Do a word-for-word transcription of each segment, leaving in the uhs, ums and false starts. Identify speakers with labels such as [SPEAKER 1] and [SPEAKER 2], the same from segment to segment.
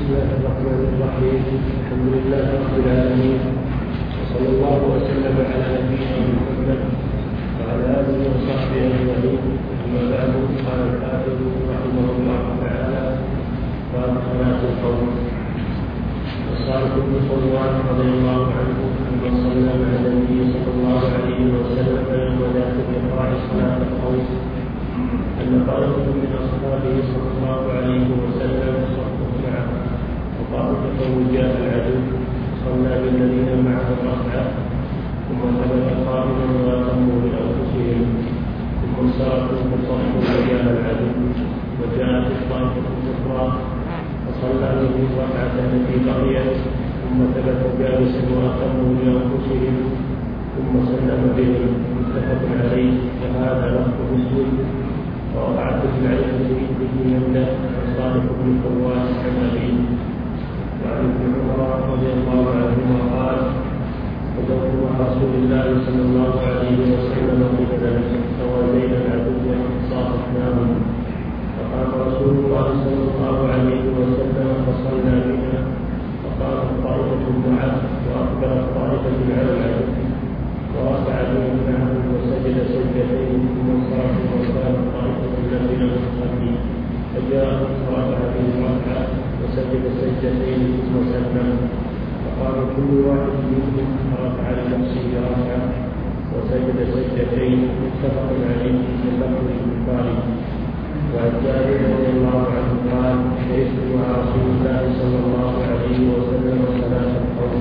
[SPEAKER 1] الله الرحمن الرحيم. الحمد لله رب العالمين، وصلى الله وسلم على نبينا محمد وعلى آله وصحبه أجمعين. أما بعد، قال الحافظ رحمه الله تعالى: باب صلاة الخوف. وصالح بن صلوان رضي الله عنه أن صلى مع النبي صلى الله عليه وسلم يوم ذات الإقراء صلاة الخوف، أن طائفة من أصحابه صلى الله عليه وسلم صلوا معه، وطائفة وجاء العدو صلى بالذين معه ركعة، ثم ثبت قائما وأتموا بأنفسهم، ثم انصرفوا فصلوا وجاء العدو، وجاءت الطائفة الأخرى فصلى بهم الركعة التي بقيت، ثم ثبت جالسا وأتموا بأنفسهم، ثم سلم بهم. متفق عليه. وهذا لفظ مسلم. ووقعت العلم به يمنى عن صالح بن فواز عن أبيه. وعن ابن عمر رضي الله عنهما قال: غزوت مع رسول الله صلى الله عليه وسلم قبلا فوالينا العدو فصافحناهم، فقام رسول الله صلى الله عليه وسلم فصلى بنا، فقامت طائفة معه وأقبلت طائفة على العدو، ورفع بهم معهم وسجد سجدتين، ثم انصرف وكانت طائفة الذين يصلي، فجاء فرفع بهم ركعة وسجد سجدتين ثم سلم، فقال كل واحد منهم فرفع لنفسه ركعة وسجد سجدتين. متفق عليه في لفظ البخاري. وعن جابر رضي الله عنه قال: شهدت مع رسول الله صلى الله عليه وسلم صلاة الخوف،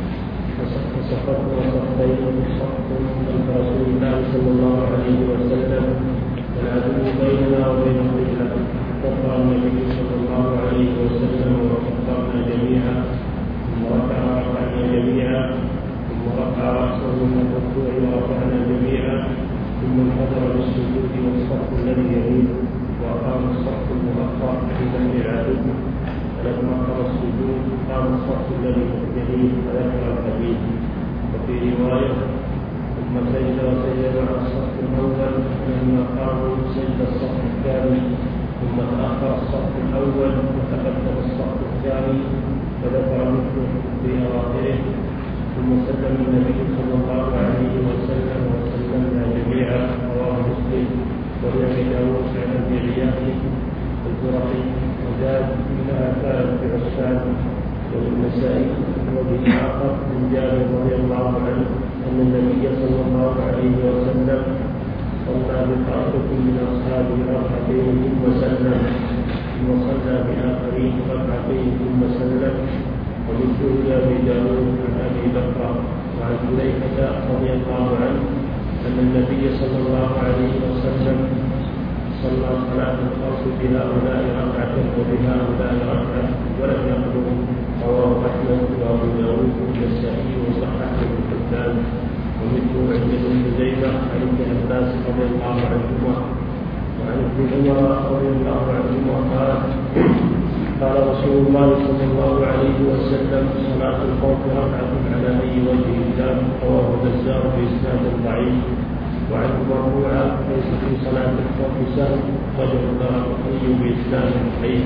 [SPEAKER 1] فصففنا صفين صف خلف رسول الله صلى الله عليه وسلم، والعدو بيننا وبين القبلة، كفر النبي صلى الله عليه وسلم وكفرنا جميعا، ثم رفع رفعنا جميعا، ثم رفع رأسه من الركوع ورفعنا جميعا، ثم انحدر بالسجود والصف الذي يليه، وأقام الصف المؤخر في ذنب العدو، فلما قام السجود قام الصف الذي يليه فذكر الحديث. وفي رواية: ثم سجد وسجد مع الصف الأول، فلما قاموا سجد الصف الثاني، ثم تأخر الصف الأول وتقدم الصف الثاني فذكر مثله في أواخره، ثم سلم النبي صلى الله عليه وسلم وسلمنا جميعا. رواه مسلم. وابي داود عن ابي عياض الجرحي وزاد: انها كانت بعسان. والنسائي وابن آخر من جابر رضي الله عنه أن النبي صلى الله عليه وسلم صلى بطائفة من أصحابه ركعتين ثم سلم، ثم صلى بآخرين ركعتين ثم سلم. ومثله لأبي داود عن أبي بكر وعن حذيفة رضي الله عنه أن النبي صلى الله عليه وسلم صلى صلاة الخوف بهؤلاء ركعة وبهؤلاء ركعة ولم يقبل. رواه أحمد وأبو داود والنسائي وصححه ابن حبان. ومثله عند ابن خزيمة عن ابن عباس رضي الله عنهما وعن ابن عمر رضي الله عنهما قال: قال رسول الله صلى الله عليه وسلم: صلاة الخوف ركعة على أي وجه كان. رواه البزار بإسناد ضعيف. وعن مرفوعا: ليس في صلاة الخوف سهو، رجل الدارقطني بإسناد صحيح.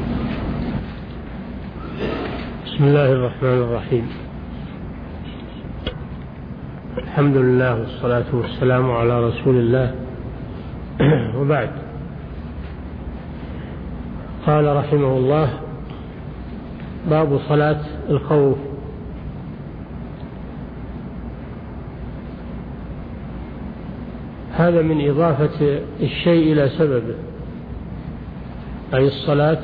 [SPEAKER 2] بسم الله الرحمن الرحيم. الحمد لله والصلاة والسلام على رسول الله، وبعد. قال رحمه الله: باب صلاة الخوف. هذا من إضافة الشيء إلى سببه، أي الصلاة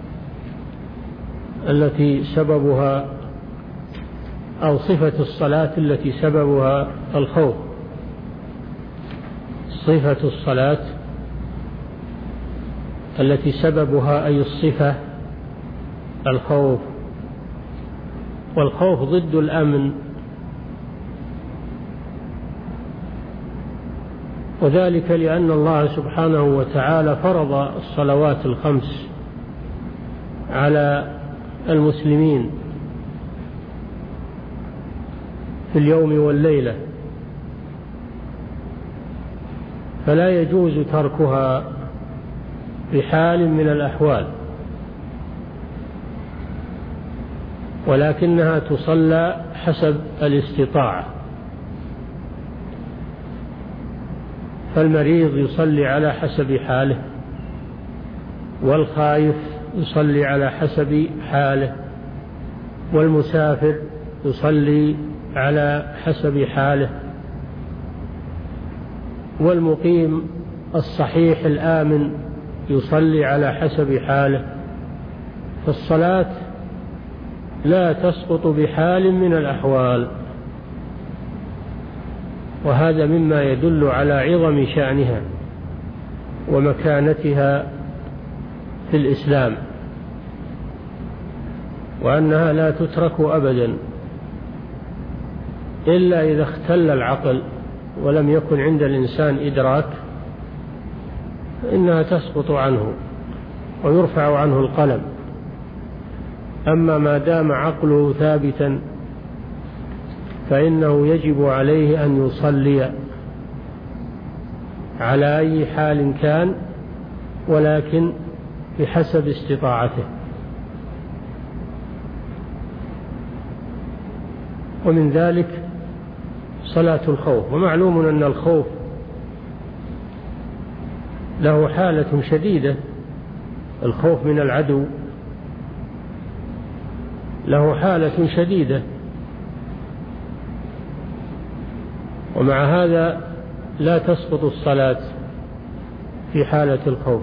[SPEAKER 2] التي سببها أو صفة الصلاة التي سببها الخوف. صفة الصلاة التي سببها أي الصفة الخوف. والخوف ضد الأمن، وذلك لأن الله سبحانه وتعالى فرض الصلوات الخمس على المسلمين في اليوم والليلة، فلا يجوز تركها بحال من الأحوال. ولكنها تصلى حسب الاستطاعة. فالمريض يصلي على حسب حاله، والخائف يصلي على حسب حاله، والمسافر يصلي على حسب حاله، والمقيم الصحيح الآمن يصلي على حسب حاله. فالصلاة لا تسقط بحال من الأحوال، وهذا مما يدل على عظم شأنها ومكانتها في الإسلام، وأنها لا تترك أبدا إلا إذا اختل العقل ولم يكن عند الإنسان إدراك، فإنها تسقط عنه ويرفع عنه القلم. أما ما دام عقله ثابتا فإنه يجب عليه أن يصلي على أي حال كان، ولكن بحسب استطاعته. ومن ذلك صلاة الخوف. ومعلوم أن الخوف له حالة شديدة، الخوف من العدو له حالة شديدة، ومع هذا لا تسقط الصلاة في حالة الخوف،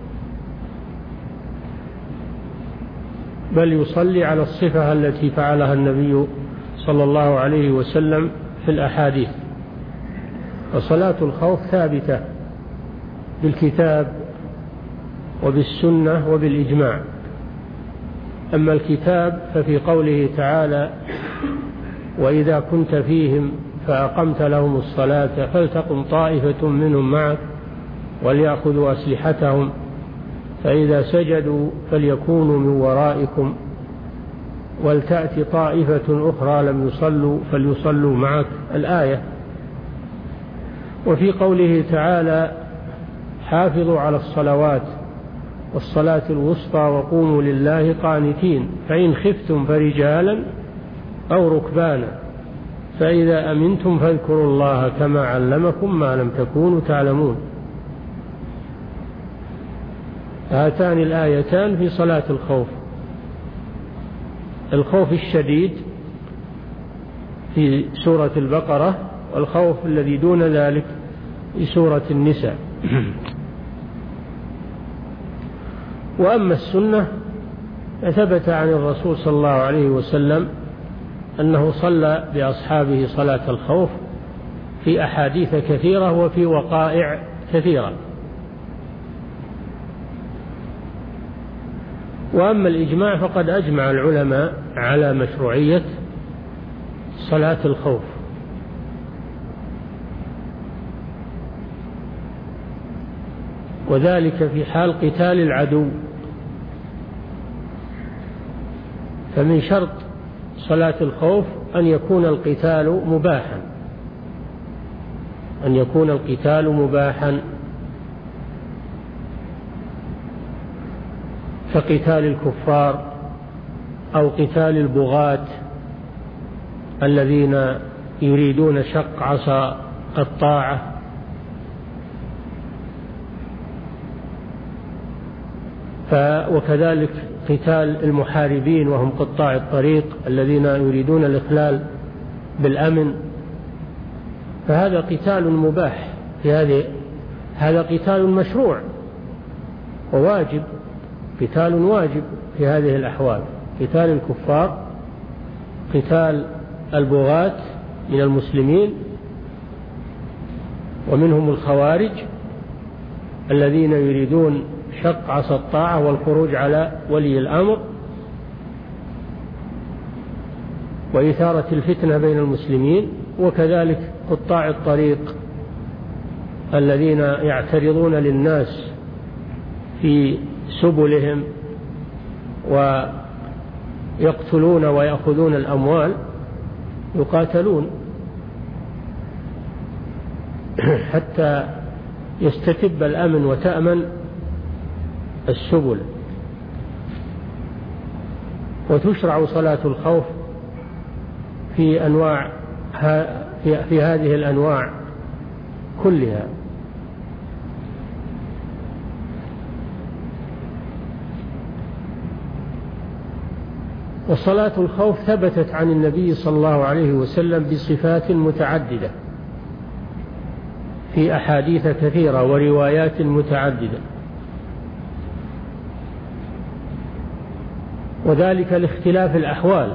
[SPEAKER 2] بل يصلي على الصفة التي فعلها النبي صلى الله عليه وسلم في الأحاديث. وصلاة الخوف ثابتة بالكتاب وبالسنة وبالإجماع. أما الكتاب ففي قوله تعالى: وإذا كنت فيهم فأقمت لهم الصلاة فلتقم طائفة منهم معك وليأخذوا أسلحتهم فإذا سجدوا فليكونوا من ورائكم ولتأتي طائفة أخرى لم يصلوا فليصلوا معك، الآية. وفي قوله تعالى: حافظوا على الصلوات والصلاة الوسطى وقوموا لله قانتين فإن خفتم فرجالا أو ركبانا فإذا أمنتم فاذكروا الله كما علمكم ما لم تكونوا تعلمون. هاتان الآيتان في صلاة الخوف. الخوف الشديد في سورة البقرة، والخوف الذي دون ذلك في سورة النساء. وأما السنة فثبت عن الرسول صلى الله عليه وسلم أنه صلى بأصحابه صلاة الخوف في أحاديث كثيرة وفي وقائع كثيرة. وأما الإجماع فقد أجمع العلماء على مشروعية صلاة الخوف، وذلك في حال قتال العدو. فمن شرط صلاة الخوف أن يكون القتال مباحا، أن يكون القتال مباحا كقتال الكفار أو قتال البغاة الذين يريدون شق عصا الطاعة، وكذلك قتال المحاربين وهم قطاع الطريق الذين يريدون الإخلال بالأمن. فهذا قتال مباح، في هذه هذا قتال مشروع وواجب، قتال واجب في هذه الأحوال: قتال الكفار، قتال البغاة من المسلمين، ومنهم الخوارج الذين يريدون شق عصا الطاعة والخروج على ولي الأمر وإثارة الفتنة بين المسلمين، وكذلك قطاع الطريق الذين يعترضون للناس في سبلهم ويقتلون ويأخذون الأموال، يقاتلون حتى يستتب الأمن وتأمن السبل. وتشرع صلاة الخوف في أنواع في هذه الأنواع كلها. وصلاة الخوف ثبتت عن النبي صلى الله عليه وسلم بصفات متعددة في أحاديث كثيرة وروايات متعددة، وذلك لاختلاف الأحوال.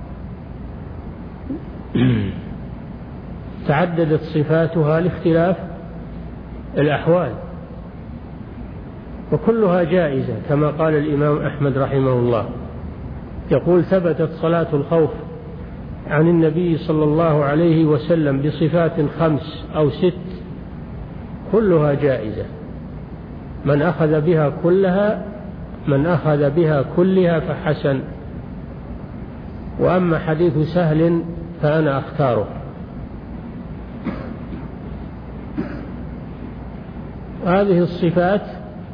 [SPEAKER 2] تعددت صفاتها لاختلاف الأحوال، وكلها جائزة كما قال الإمام أحمد رحمه الله، يقول: ثبتت صلاة الخوف عن النبي صلى الله عليه وسلم بصفات خمس أو ست كلها جائزة، من أخذ بها كلها من أخذ بها كلها فحسن، وأما حديث سهل فأنا أختاره. هذه الصفات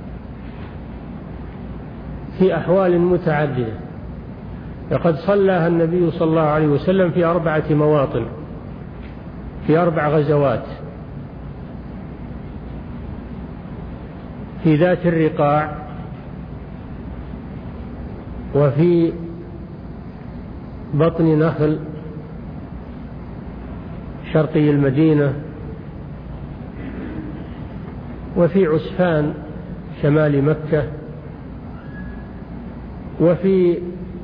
[SPEAKER 2] في أحوال متعددة، لقد صلىها النبي صلى الله عليه وسلم في أربعة مواطن في أربع غزوات: في ذات الرقاع، وفي بطن نخل شرقي المدينة، وفي عسفان شمال مكة، وفي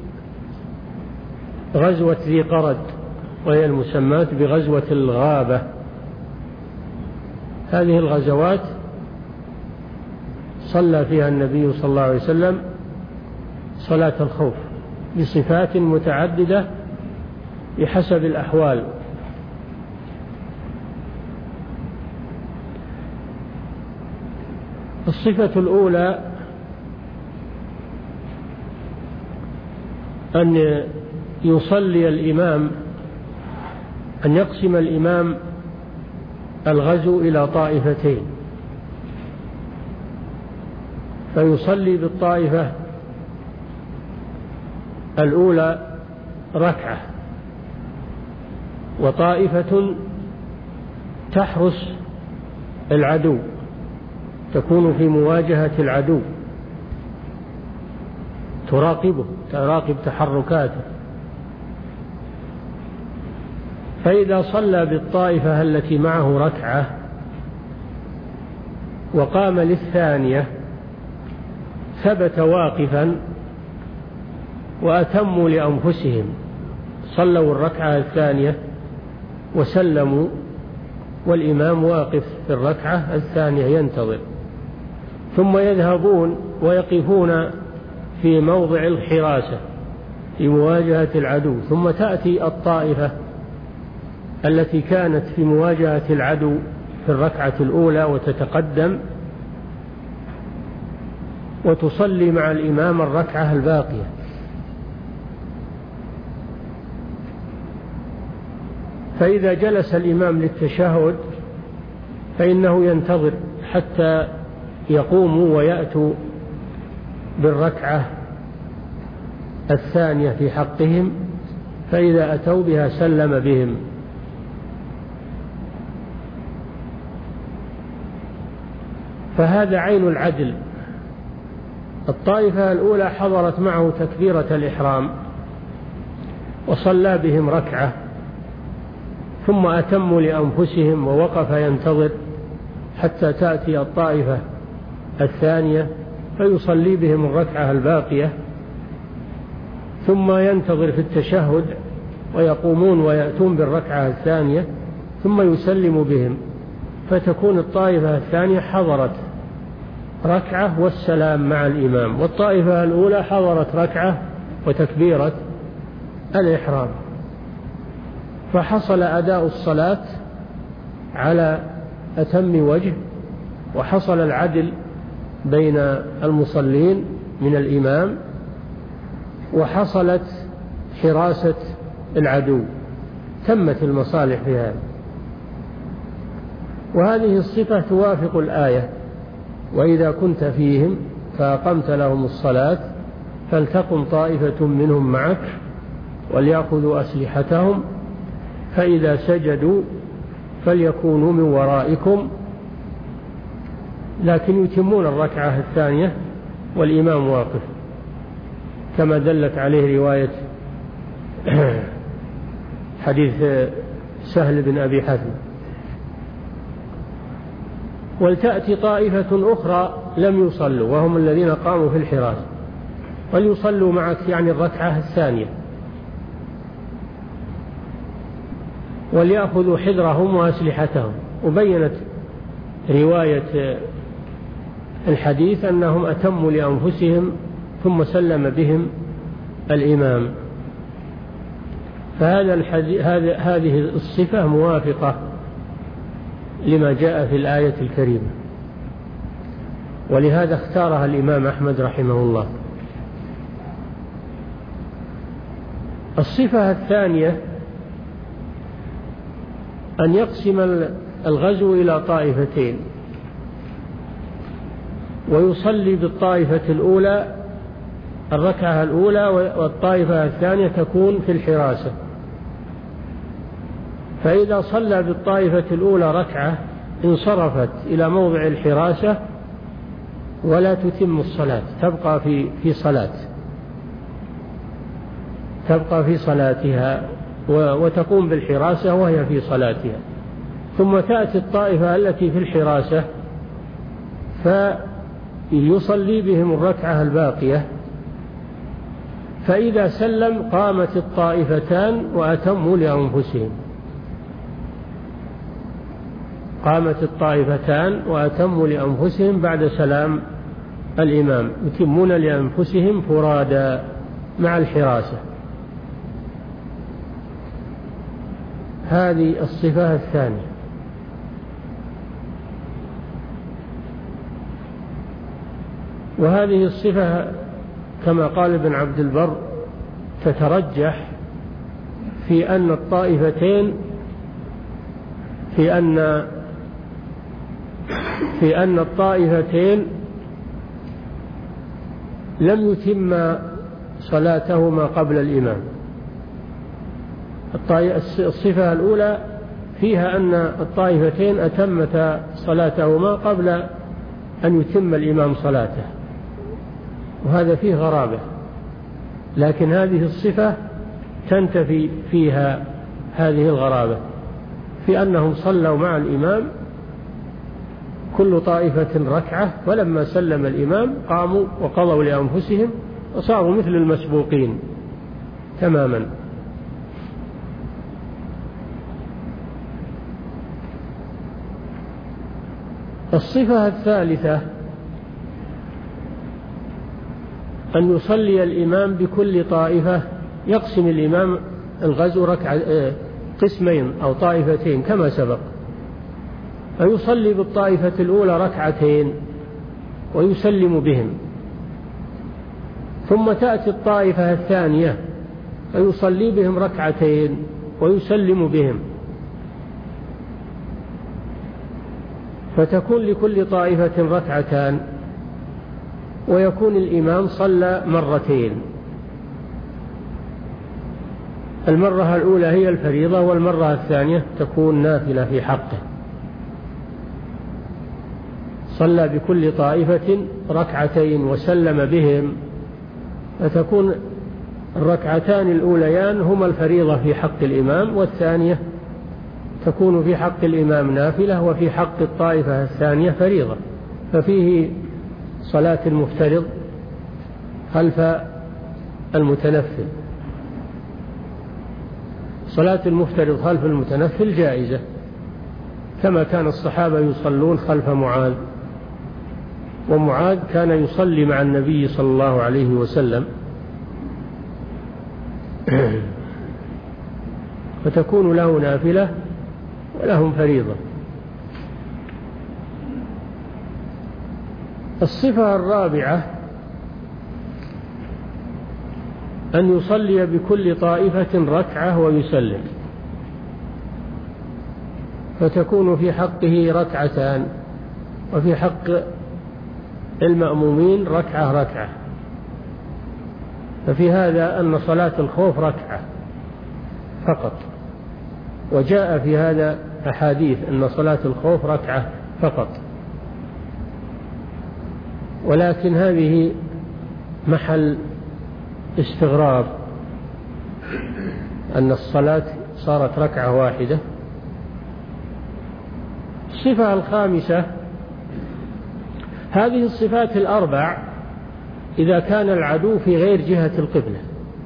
[SPEAKER 2] غزوة ذي قرد وهي المسماة بغزوة الغابة. هذه الغزوات صلى فيها النبي صلى الله عليه وسلم صلاة الخوف بصفات متعددة بحسب الأحوال. الصفة الأولى أن يصلي الإمام أن يقسم الإمام الغزو إلى طائفتين، فيصلي بالطائفة الأولى ركعة، وطائفة تحرس العدو، تكون في مواجهة العدو، تراقبه تراقب تحركاته. فإذا صلى بالطائفة التي معه ركعة وقام للثانية ثبت واقفا وأتموا لأنفسهم، صلوا الركعة الثانية وسلموا والإمام واقف في الركعة الثانية ينتظر، ثم يذهبون ويقفون في موضع الحراسة في مواجهة العدو، ثم تأتي الطائفة التي كانت في مواجهة العدو في الركعة الأولى وتتقدم وتصلي مع الإمام الركعة الباقية. فإذا جلس الإمام للتشهد فإنه ينتظر حتى يقوموا ويأتوا بالركعة الثانية في حقهم، فإذا أتوا بها سلم بهم. فهذا عين العدل. الطائفة الأولى حضرت معه تكبيرة الإحرام وصلى بهم ركعة، ثم أتموا لأنفسهم ووقف ينتظر حتى تأتي الطائفة الثانية فيصلي بهم الركعة الباقية، ثم ينتظر في التشهد ويقومون ويأتون بالركعة الثانية ثم يسلم بهم، فتكون الطائفة الثانية حضرت ركعة والسلام مع الإمام، والطائفة الأولى حضرت ركعة وتكبيرة الإحرام، فحصل أداء الصلاة على أتم وجه، وحصل العدل بين المصلين من الإمام، وحصلت حراسة العدو، تمت المصالح في هذا. وهذه الصفة توافق الآية: وإذا كنت فيهم فأقمت لهم الصلاة فلتقم طائفة منهم معك وليأخذوا أسلحتهم فإذا سجدوا فليكونوا من ورائكم، لكن يتمون الركعة الثانية والإمام واقف، كما دلت عليه رواية حديث سهل بن أبي حثم. ولتأتي طائفة أخرى لم يصلوا وهم الذين قاموا في الحراسة وليصلوا معك، يعني الركعة الثانية، وليأخذوا حذرهم وأسلحتهم. وبينت رواية الحديث أنهم أتموا لأنفسهم ثم سلم بهم الإمام. فهذا الحديث هذه الصفة موافقة لما جاء في الآية الكريمة، ولهذا اختارها الإمام أحمد رحمه الله. الصفة الثانية أن يقسم الغزو إلى طائفتين، ويصلي بالطائفة الأولى الركعة الأولى، والطائفة الثانية تكون في الحراسة. فإذا صلى بالطائفة الأولى ركعة انصرفت إلى موضع الحراسة ولا تتم الصلاة، تبقى في في صلاة تبقى في صلاتها وتقوم بالحراسة وهي في صلاتها. ثم تأتي الطائفة التي في الحراسة فيصلي بهم الركعة الباقية، فإذا سلم قامت الطائفتان وأتموا لأنفسهم قامت الطائفتان وأتموا لأنفسهم بعد سلام الإمام، يتمون لأنفسهم فرادا مع الحراسة. هذه الصفة الثانية. وهذه الصفة كما قال ابن عبد البر تترجح في أن الطائفتين في أن في أن الطائفتين لم يتم صلاتهما قبل الإمام. الصفة الأولى فيها أن الطائفتين أتمتا صلاتهما قبل أن يتم الإمام صلاته، وهذا فيه غرابة. لكن هذه الصفة تنتفي فيها هذه الغرابة في أنهم صلوا مع الإمام كل طائفة ركعة، ولما سلم الإمام قاموا وقضوا لأنفسهم وصاروا مثل المسبوقين تماما. الصفة الثالثة أن يصلي الإمام بكل طائفة، يقسم الإمام الغزو ركعة قسمين أو طائفتين كما سبق، فيصلي بالطائفة الأولى ركعتين ويسلم بهم، ثم تأتي الطائفة الثانية فيصلي بهم ركعتين ويسلم بهم، فتكون لكل طائفة ركعتان، ويكون الإمام صلى مرتين. المرة الأولى هي الفريضة، والمرة الثانية تكون نافلة في حقه. صلى بكل طائفة ركعتين وسلم بهم، فتكون الركعتان الأوليان هما الفريضة في حق الإمام، والثانية تكون في حق الإمام نافلة، وفي حق الطائفة الثانية فريضة. ففيه صلاة المفترض خلف المتنفل. صلاة المفترض خلف المتنفل جائزة، كما كان الصحابة يصلون خلف معاذ، ومعاذ كان يصلي مع النبي صلى الله عليه وسلم، فتكون له نافلة ولهم فريضة. الصفة الرابعة أن يصلي بكل طائفة ركعة ويسلم، فتكون في حقه ركعتان، وفي حق المأمومين ركعة ركعة. ففي هذا أن صلاة الخوف ركعة فقط، وجاء في هذا أحاديث أن صلاة الخوف ركعة فقط، ولكن هذه محل استغراب أن الصلاة صارت ركعة واحدة. الصفة الخامسة، هذه الصفات الأربع إذا كان العدو في غير جهة القبلة،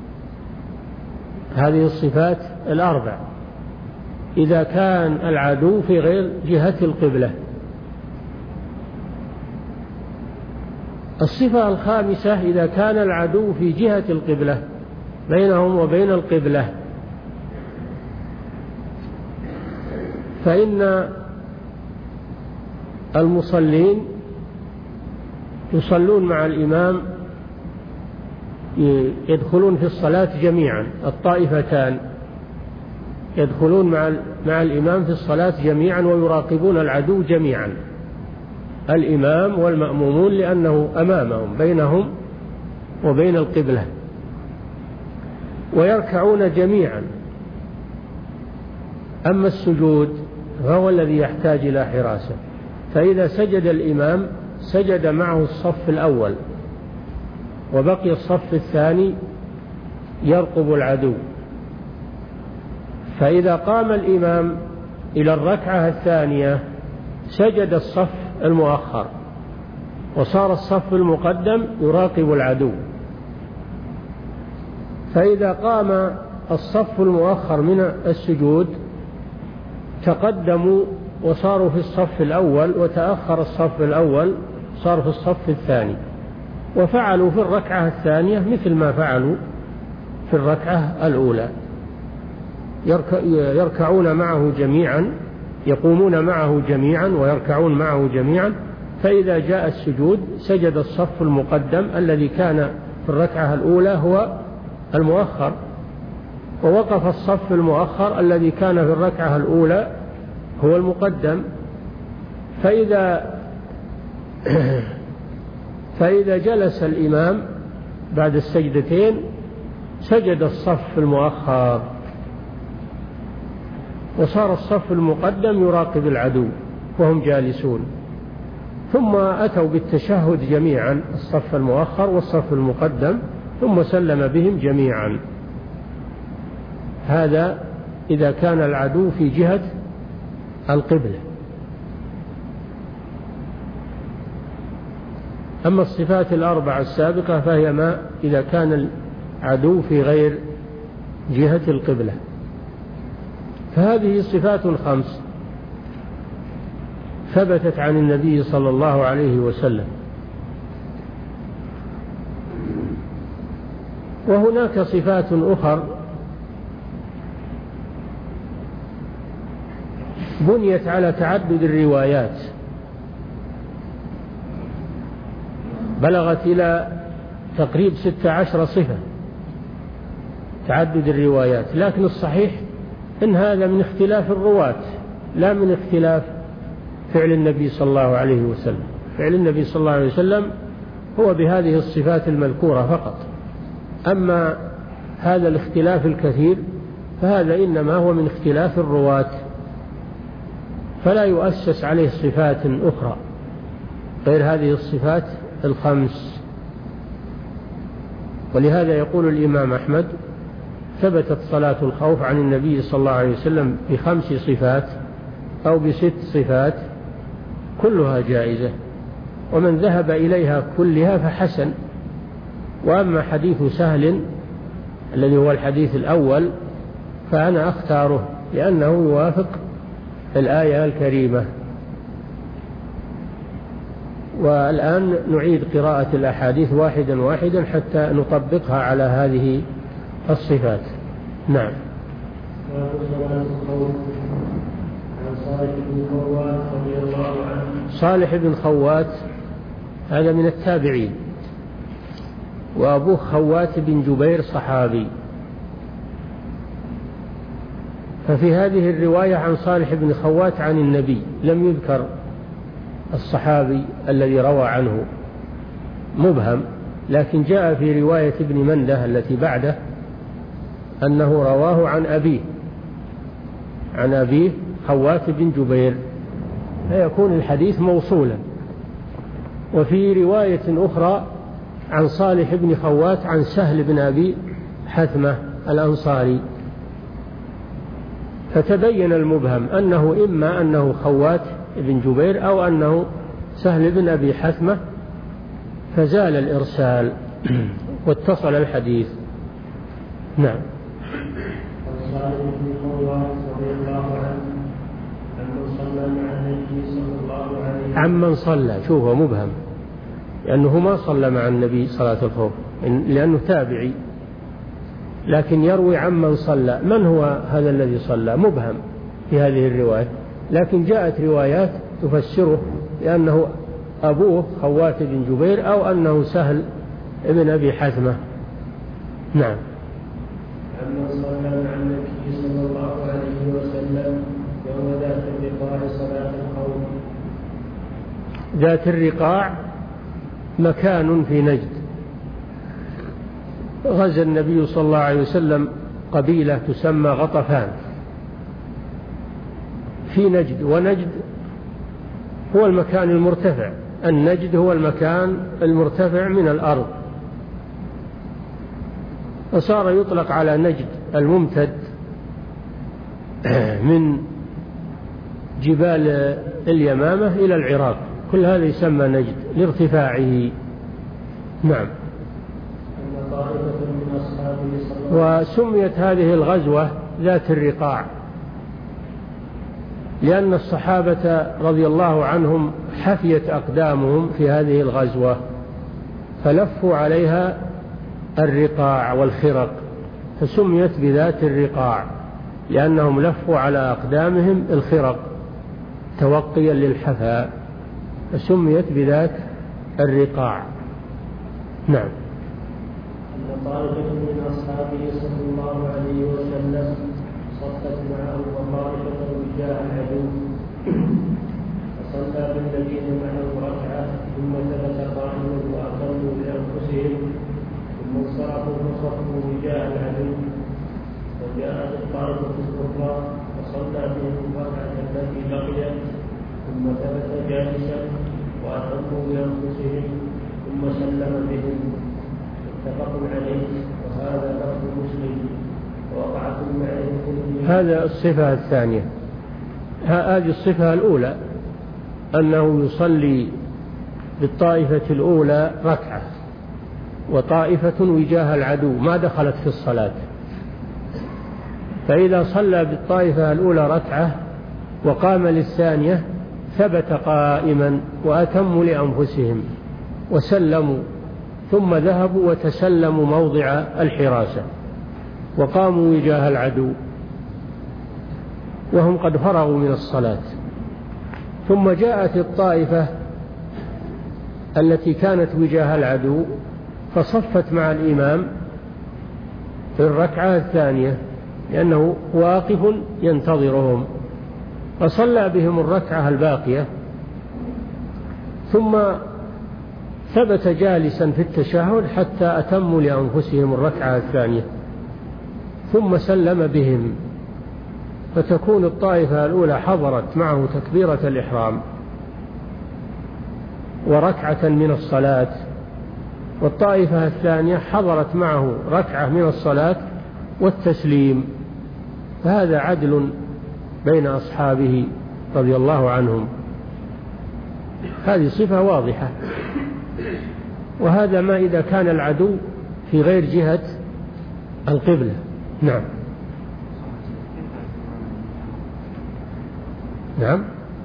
[SPEAKER 2] هذه الصفات الأربع إذا كان العدو في غير جهة القبلة. الصفة الخامسة إذا كان العدو في جهة القبلة بينهم وبين القبلة، فإن المصلين يصلون مع الإمام، يدخلون في الصلاة جميعا، الطائفتان يدخلون مع مع الإمام في الصلاة جميعا ويراقبون العدو جميعا، الإمام والمأمومون، لأنه أمامهم بينهم وبين القبلة، ويركعون جميعا. أما السجود فهو الذي يحتاج إلى حراسة، فإذا سجد الإمام سجد معه الصف الأول، وبقي الصف الثاني يرقب العدو. فإذا قام الإمام إلى الركعة الثانية سجد الصف المؤخر، وصار الصف المقدم يراقب العدو. فإذا قام الصف المؤخر من السجود تقدموا وصاروا في الصف الأول، وتأخر الصف الأول صار في الصف الثاني، وفعلوا في الركعة الثانية مثل ما فعلوا في الركعة الأولى، يركعون معه جميعا، يقومون معه جميعا ويركعون معه جميعا. فإذا جاء السجود سجد الصف المقدم الذي كان في الركعة الأولى هو المؤخر، ووقف الصف المؤخر الذي كان في الركعة الأولى هو المقدم. فإذا فإذا جلس الإمام بعد السجدتين سجد الصف المؤخر، وصار الصف المقدم يراقب العدو وهم جالسون، ثم أتوا بالتشهد جميعا الصف المؤخر والصف المقدم، ثم سلم بهم جميعا. هذا إذا كان العدو في جهة القبلة. أما الصفات الأربع السابقة فهي ما إذا كان العدو في غير جهة القبلة. فهذه صفات خمس ثبتت عن النبي صلى الله عليه وسلم. وهناك صفات أخر بنيت على تعدد الروايات، بلغت إلى تقريب ستة عشر صفة تعدد الروايات، لكن الصحيح إن هذا من اختلاف الرواة لا من اختلاف فعل النبي صلى الله عليه وسلم. فعل النبي صلى الله عليه وسلم هو بهذه الصفات المذكورة فقط، أما هذا الاختلاف الكثير فهذا إنما هو من اختلاف الرواة، فلا يؤسس عليه صفات أخرى غير هذه الصفات الخمس. ولهذا يقول الإمام أحمد: ثبتت صلاة الخوف عن النبي صلى الله عليه وسلم بخمس صفات أو بست صفات كلها جائزة، ومن ذهب إليها كلها فحسن. وأما حديث سهل الذي هو الحديث الأول فأنا أختاره لأنه يوافق الآية الكريمة. والآن نعيد قراءة الأحاديث واحدا واحدا حتى نطبقها على هذه الصفات. نعم. صالح بن خوات هذا من التابعين، وأبوه خوات بن جبير صحابي. ففي هذه الرواية عن صالح بن خوات عن النبي لم يذكر الصحابي الذي روى عنه، مبهم، لكن جاء في رواية ابن منده التي بعده أنه رواه عن أبيه عن أبيه خوات بن جبير، فيكون الحديث موصولا. وفي رواية أخرى عن صالح بن خوات عن سهل بن أبي حثمة الأنصاري، فتبين المبهم أنه إما أنه خوات بن جبير أو أنه سهل بن أبي حثمة، فزال الإرسال واتصل الحديث. نعم. عمن صلى، شوفه مبهم لأنه ما صلى مع النبي صلاة الخوف لأنه تابعي، لكن يروي عمن صلى. من هو هذا الذي صلى؟ مبهم في هذه الرواية، لكن جاءت روايات تفسره لأنه أبوه خوات بن جبير أو أنه سهل ابن أبي حثمة. نعم.
[SPEAKER 1] عمن صلى مع النبي صلى الله عليه وسلم يوم ذات الرقاع صلاة الخوف.
[SPEAKER 2] ذات الرقاع مكان في نجد، غزا النبي صلى الله عليه وسلم قبيلة تسمى غطفان في نجد، ونجد هو المكان المرتفع، النجد هو المكان المرتفع من الأرض، فصار يطلق على نجد الممتد من جبال اليمامة إلى العراق، كل هذا يسمى نجد لارتفاعه. نعم. وسميت هذه الغزوة ذات الرقاع لأن الصحابة رضي الله عنهم حفيت أقدامهم في هذه الغزوة فلفوا عليها الرقاع والخرق، فسميت بذات الرقاع لأنهم لفوا على أقدامهم الخرق توقيا للحفاء، فسميت بذات الرقاع. نعم.
[SPEAKER 1] أن طائفة من أصحابه صلى الله عليه وسلم صفت معه وطائفة وجاء العدو، فصلى بالذين معه ركعة ثم ثبت قائما وأقلوا لأنفسهم ثم انصرفوا فصفوا وجاء العدو، وجاءت الطائفة الأخرى فصلى بهم الركعة التي بقيت ثم ثبت جالسا وأقلوا لأنفسهم ثم سلم بهم، متفق عليه. وهذا لفظ مسلم. ووقعت معه
[SPEAKER 2] هذا الصفة الثانية. هذه الصفة الأولى أنه يصلي بالطائفة الأولى ركعة وطائفة وجاه العدو ما دخلت في الصلاة، فإذا صلى بالطائفة الأولى ركعة وقام للثانية ثبت قائما وأتموا لأنفسهم وسلموا، ثم ذهبوا وتسلموا موضع الحراسة وقاموا وجاه العدو وهم قد فرغوا من الصلاة. ثم جاءت الطائفة التي كانت وجاه العدو فصفت مع الإمام في الركعة الثانية لأنه واقف ينتظرهم، فصلى بهم الركعة الباقية ثم ثبت جالسا في التشهد حتى أتموا لأنفسهم الركعة الثانية ثم سلم بهم، فتكون الطائفة الأولى حضرت معه تكبيرة الإحرام وركعة من الصلاة، والطائفة الثانية حضرت معه ركعة من الصلاة والتسليم، فهذا عدل بين أصحابه رضي الله عنهم. هذه صفة واضحة. وهذا ما إذا كان العدو في غير جهة القبلة. نعم. نعم.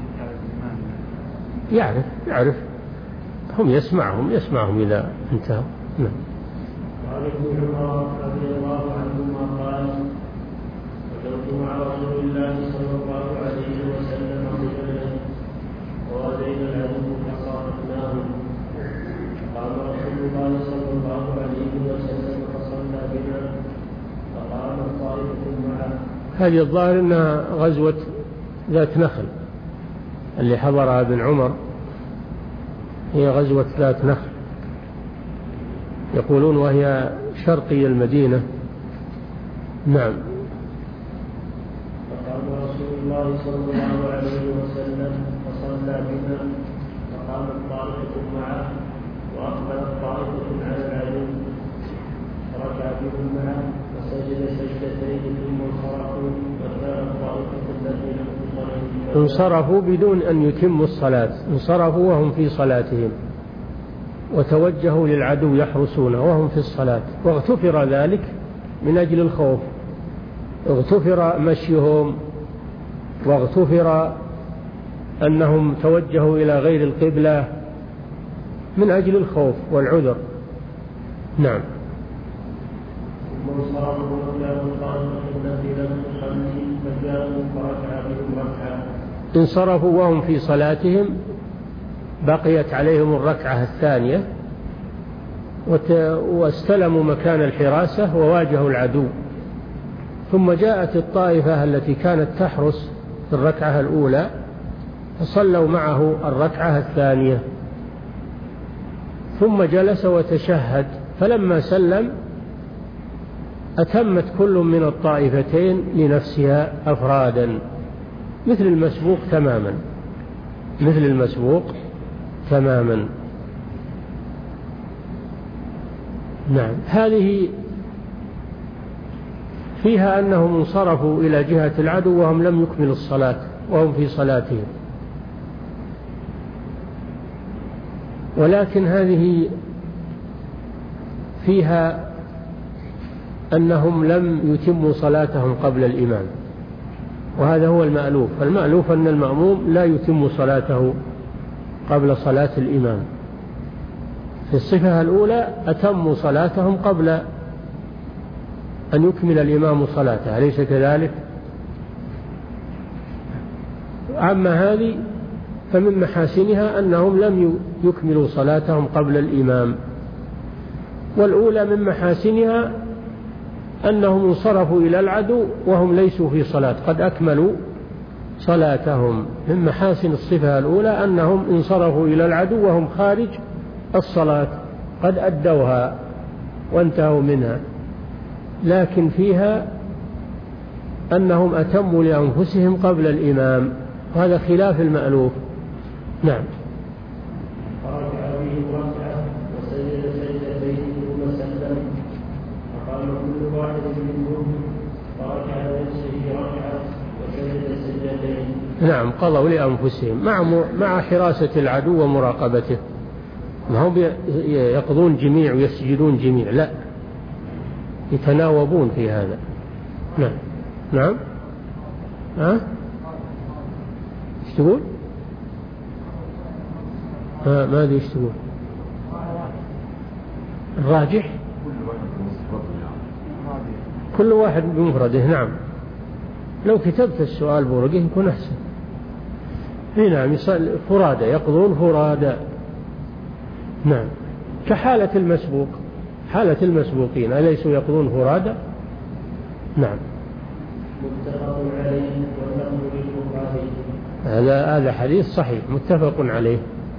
[SPEAKER 2] يعرف يعرف هم يسمعهم يسمعهم إذا انتهوا. نعم.
[SPEAKER 1] قال ابن عمر رضي الله عنهما قال غزوت مع رسول الله صلى الله عليه وسلم رجلا ووالينا العدو فصارفناهم، قام رسول الله صلى الله عليه وسلم فصلى بنا فقام الطائفة معه.
[SPEAKER 2] هذه الظاهر أنها غزوة ذات نخل اللي حضرها ابن عمر، هي غزوة ذات نخل. يقولون وهي شرقي المدينة. نعم.
[SPEAKER 1] فقام رسول الله صلى الله عليه وسلم فصلى بنا، فقامت طائفة معه وأقبلت طائفة على العدو، فركع بهم معه وسجد سجدتين ثم انصرفوا، وكانت طائفة الذين
[SPEAKER 2] انصرفوا بدون أن يتموا الصلاة، انصرفوا وهم في صلاتهم، وتوجهوا للعدو يحرسونه وهم في الصلاة، واغتفر ذلك من أجل الخوف، اغتفر مشيهم، واغتفر أنهم توجهوا إلى غير القبلة من أجل الخوف والعذر. نعم. انصرفوا وهم في صلاتهم، بقيت عليهم الركعة الثانية، واستلموا مكان الحراسة وواجهوا العدو، ثم جاءت الطائفة التي كانت تحرس في الركعة الأولى فصلوا معه الركعة الثانية، ثم جلس وتشهد، فلما سلم أتمت كل من الطائفتين لنفسها أفرادا مثل المسبوق تماما، مثل المسبوق تماما. نعم. هذه فيها أنهم انصرفوا إلى جهة العدو وهم لم يكملوا الصلاة وهم في صلاتهم، ولكن هذه فيها أنهم لم يتموا صلاتهم قبل الإمام، وهذا هو المألوف. المألوف أن المأموم لا يتم صلاته قبل صلاة الإمام. في الصفة الأولى أتموا صلاتهم قبل أن يكمل الإمام صلاته، أليس كذلك؟ أما هذه فمن محاسنها أنهم لم يكملوا صلاتهم قبل الإمام. والأولى من محاسنها أنهم انصرفوا إلى العدو وهم ليسوا في صلاة، قد أكملوا صلاتهم. من محاسن الصفة الأولى أنهم انصرفوا إلى العدو وهم خارج الصلاة، قد أدوها وانتهوا منها. لكن فيها أنهم أتموا لأنفسهم قبل الإمام، وهذا خلاف المألوف. نعم.
[SPEAKER 1] فركع بهم ركعة وسجد سجدتين ثم سلم، فقام كل واحد منهم فركع لنفسه ركعة وسجد سجدتين.
[SPEAKER 2] نعم، قضوا لأنفسهم مع مع حراسة العدو ومراقبته، ما هم يقضون جميع ويسجدون جميع، لا، يتناوبون في هذا. نعم. نعم. ها؟ ايش تقول؟ ها، ما ادري ايش تقول. الراجح كل واحد بمفرده. نعم، لو كتبت السؤال بورقه يكون احسن. نعم، فرادى، يقضون فرادى. نعم، كحالة المسبوق، حالة المسبوقين أليسوا يقضون فرادى؟ نعم.
[SPEAKER 1] متفق عليه واللفظ للبخاري.
[SPEAKER 2] هذا هذا حديث صحيح متفق عليه،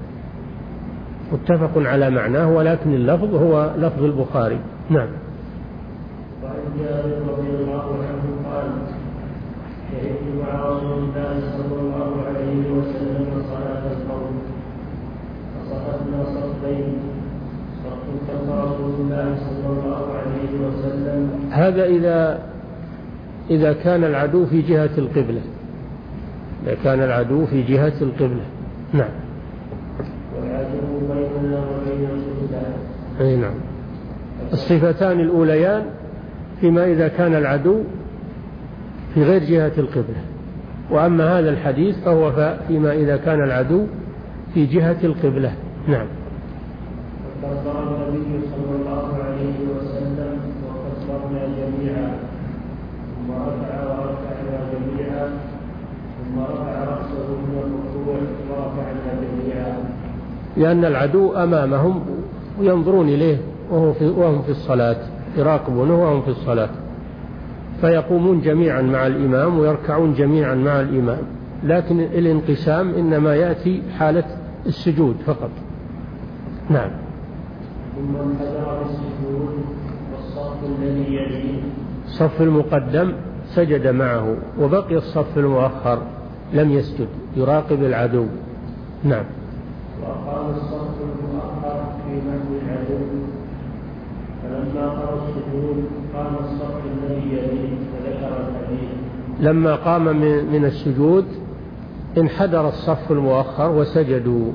[SPEAKER 2] متفق على معناه، ولكن اللفظ هو لفظ البخاري. نعم.
[SPEAKER 1] وعن جابر رضي الله عنه قال: شهدت مع رسول الله صلى الله عليه وسلم صلاة القوم، فصففنا صفين، صف خلف رسول الله صلى الله عليه وسلم.
[SPEAKER 2] هذا إذا إذا كان العدو في جهة القبلة، إذا كان العدو في جهة القبلة. نعم.
[SPEAKER 1] والعدو بيننا وبين القبلة.
[SPEAKER 2] أي نعم. الصفتان الأوليان فيما إذا كان العدو في غير جهة القبلة، وأما هذا الحديث فهو فيما إذا كان العدو في جهة القبلة. نعم.
[SPEAKER 1] فكبر النبي صلى الله عليه وسلم وكبرنا جميعا، ثم رفع ورفعنا جميعا، ثم رفع رأسه من الركوع ورفعنا جميعا.
[SPEAKER 2] لأن العدو أمامهم وينظرون إليه وهو في وهم في الصلاة، يراقبونه وهم في الصلاة، فيقومون جميعا مع الإمام ويركعون جميعا مع الإمام، لكن الانقسام إنما يأتي حالة السجود فقط. نعم.
[SPEAKER 1] ثم انحدر بالسجود والصف الذي يليه.
[SPEAKER 2] الصف المقدم سجد معه، وبقي الصف المؤخر لم يسجد يراقب العدو. نعم.
[SPEAKER 1] وأقام الصف المؤخر في محو العدو، فلما قرأ السجود قام الصف الذي يليه فذكر الحديث.
[SPEAKER 2] لما قام من السجود انحدر الصف المؤخر وسجدوا،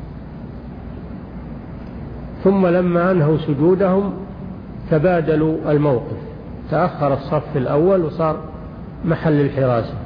[SPEAKER 2] ثم لما أنهوا سجودهم تبادلوا الموقف، تأخر الصف الأول وصار محل الحراسة،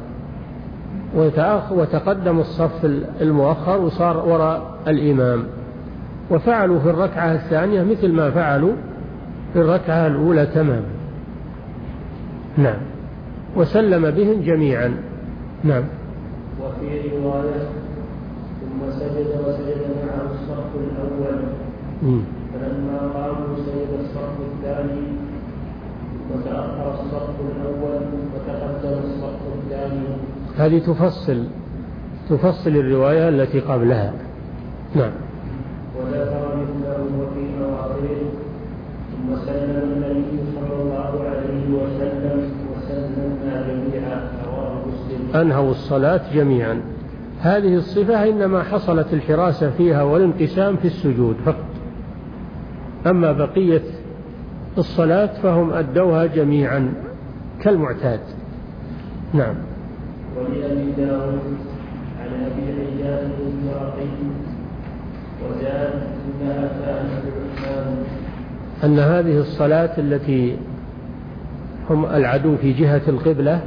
[SPEAKER 2] وتقدم الصف المؤخر وصار وراء الإمام، وفعلوا في الركعة الثانية مثل ما فعلوا في الركعة الأولى تماما. نعم. وسلم بهم جميعا. نعم.
[SPEAKER 1] وفي رواية ثم سجد وسجد معه الصف الأول،
[SPEAKER 2] م.
[SPEAKER 1] فلما قاموا سجد الصف الثاني، وتأخر الصف الأول وتقدم الصف الثاني.
[SPEAKER 2] هذه تفصل تفصل الرواية التي قبلها. نعم.
[SPEAKER 1] وذكر مثله وفي مواضعه ثم سلم النبي صلى الله عليه وسلم وسلمنا جميعا. رواه مسلم.
[SPEAKER 2] أنهوا الصلاة جميعا. هذه الصفة إنما حصلت الحراسة فيها والانقسام في السجود فقط، أما بقية الصلاة فهم أدوها جميعا كالمعتاد. نعم.
[SPEAKER 1] ولأبي داود عن أبي حجاج الزرقي وزاد إنها كانت بعثمان،
[SPEAKER 2] أن هذه الصلاة التي هم العدو في جهة القبلة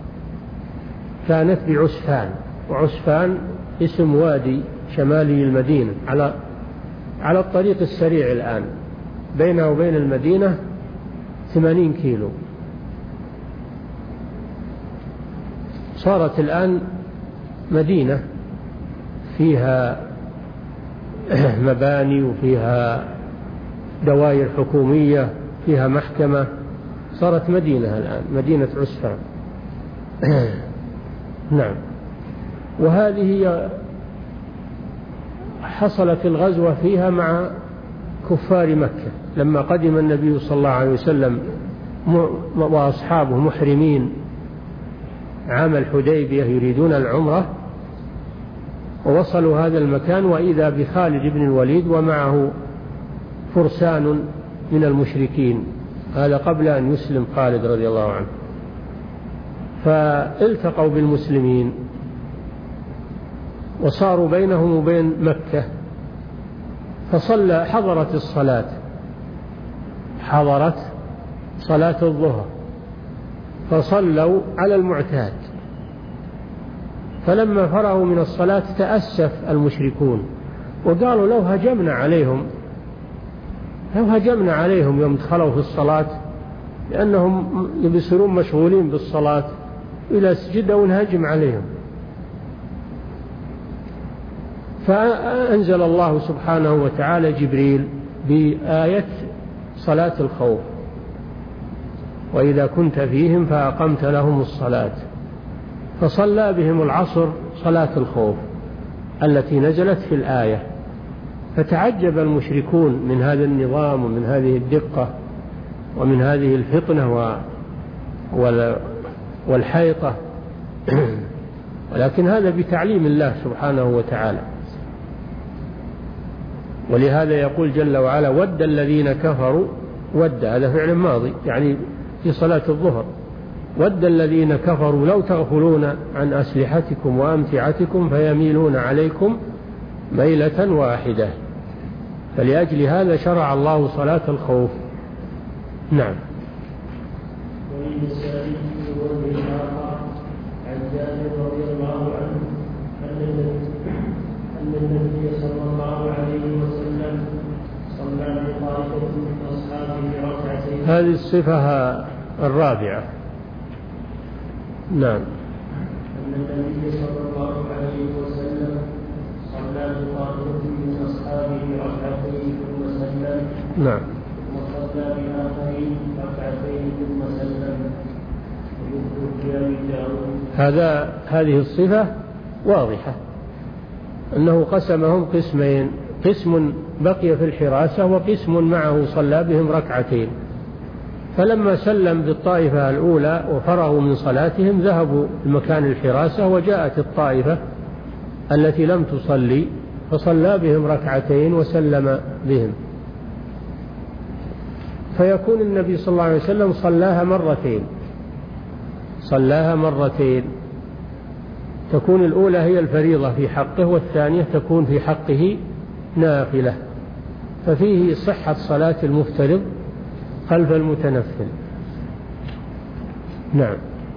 [SPEAKER 2] كانت بعسفان، وعسفان اسم وادي شمالي المدينة على على الطريق السريع الآن، بينه وبين المدينة ثمانين كيلو. صارت الآن مدينة فيها مباني وفيها دوائر حكومية، فيها محكمة، صارت مدينة الآن، مدينة عسفان. نعم. وهذه حصلت الغزوة فيها مع كفار مكة لما قدم النبي صلى الله عليه وسلم وأصحابه محرمين عام الحديبية يريدون العمرة، ووصلوا هذا المكان وإذا بخالد بن الوليد ومعه فرسان من المشركين، هذا قبل أن يسلم خالد رضي الله عنه، فالتقوا بالمسلمين وصاروا بينهم وبين مكة، فصلى حضرت الصلاة حضرت صلاة الظهر فصلوا على المعتاد، فلما فرغوا من الصلاة تأسف المشركون وقالوا لو هجمنا عليهم لو هجمنا عليهم يوم دخلوا في الصلاة، لأنهم يبصرون مشغولين بالصلاة، إلى سجد ونهجم عليهم. فأنزل الله سبحانه وتعالى جبريل بآية صلاة الخوف، وإذا كنت فيهم فأقمت لهم الصلاة، فصلى بهم العصر صلاة الخوف التي نزلت في الآية، فتعجب المشركون من هذا النظام ومن هذه الدقة ومن هذه الفطنة والحيطة، ولكن هذا بتعليم الله سبحانه وتعالى. ولهذا يقول جل وعلا ود الذين كفروا، ود هذا فعل ماضي يعني في صلاة الظهر، ود الذين كفروا لو تغفلون عن أسلحتكم وأمتعتكم فيميلون عليكم ميلة واحدة، فلأجل هذا شرع الله صلاة الخوف. نعم.
[SPEAKER 1] وللنسائي في وجه آخر عن جابر رضي الله عنه أن النبي صلى الله عليه وسلم صلى بطائفة من أصحابه ركعتين.
[SPEAKER 2] هذه الصفة الرابعة. نعم.
[SPEAKER 1] أن النبي صلى الله عليه وسلم صلى بطائفة من أصحابه ركعتين ثم سلم.
[SPEAKER 2] نعم.
[SPEAKER 1] وصلى بآخرين ركعتين ثم سلم.
[SPEAKER 2] هذا هذه الصفة واضحة، أنه قسمهم قسمين، قسم بقي في الحراسة وقسم معه صلى بهم ركعتين، فلما سلم بالطائفة الأولى وفرغوا من صلاتهم ذهبوا لمكان الحراسة، وجاءت الطائفة التي لم تصلي فصلى بهم ركعتين وسلم بهم، فيكون النبي صلى الله عليه وسلم صلاها مرتين صلاها مرتين تكون الأولى هي الفريضة في حقه، والثانية تكون في حقه نافلة، ففيه صحة صلاة المفترض خلف المتنفل. نعم.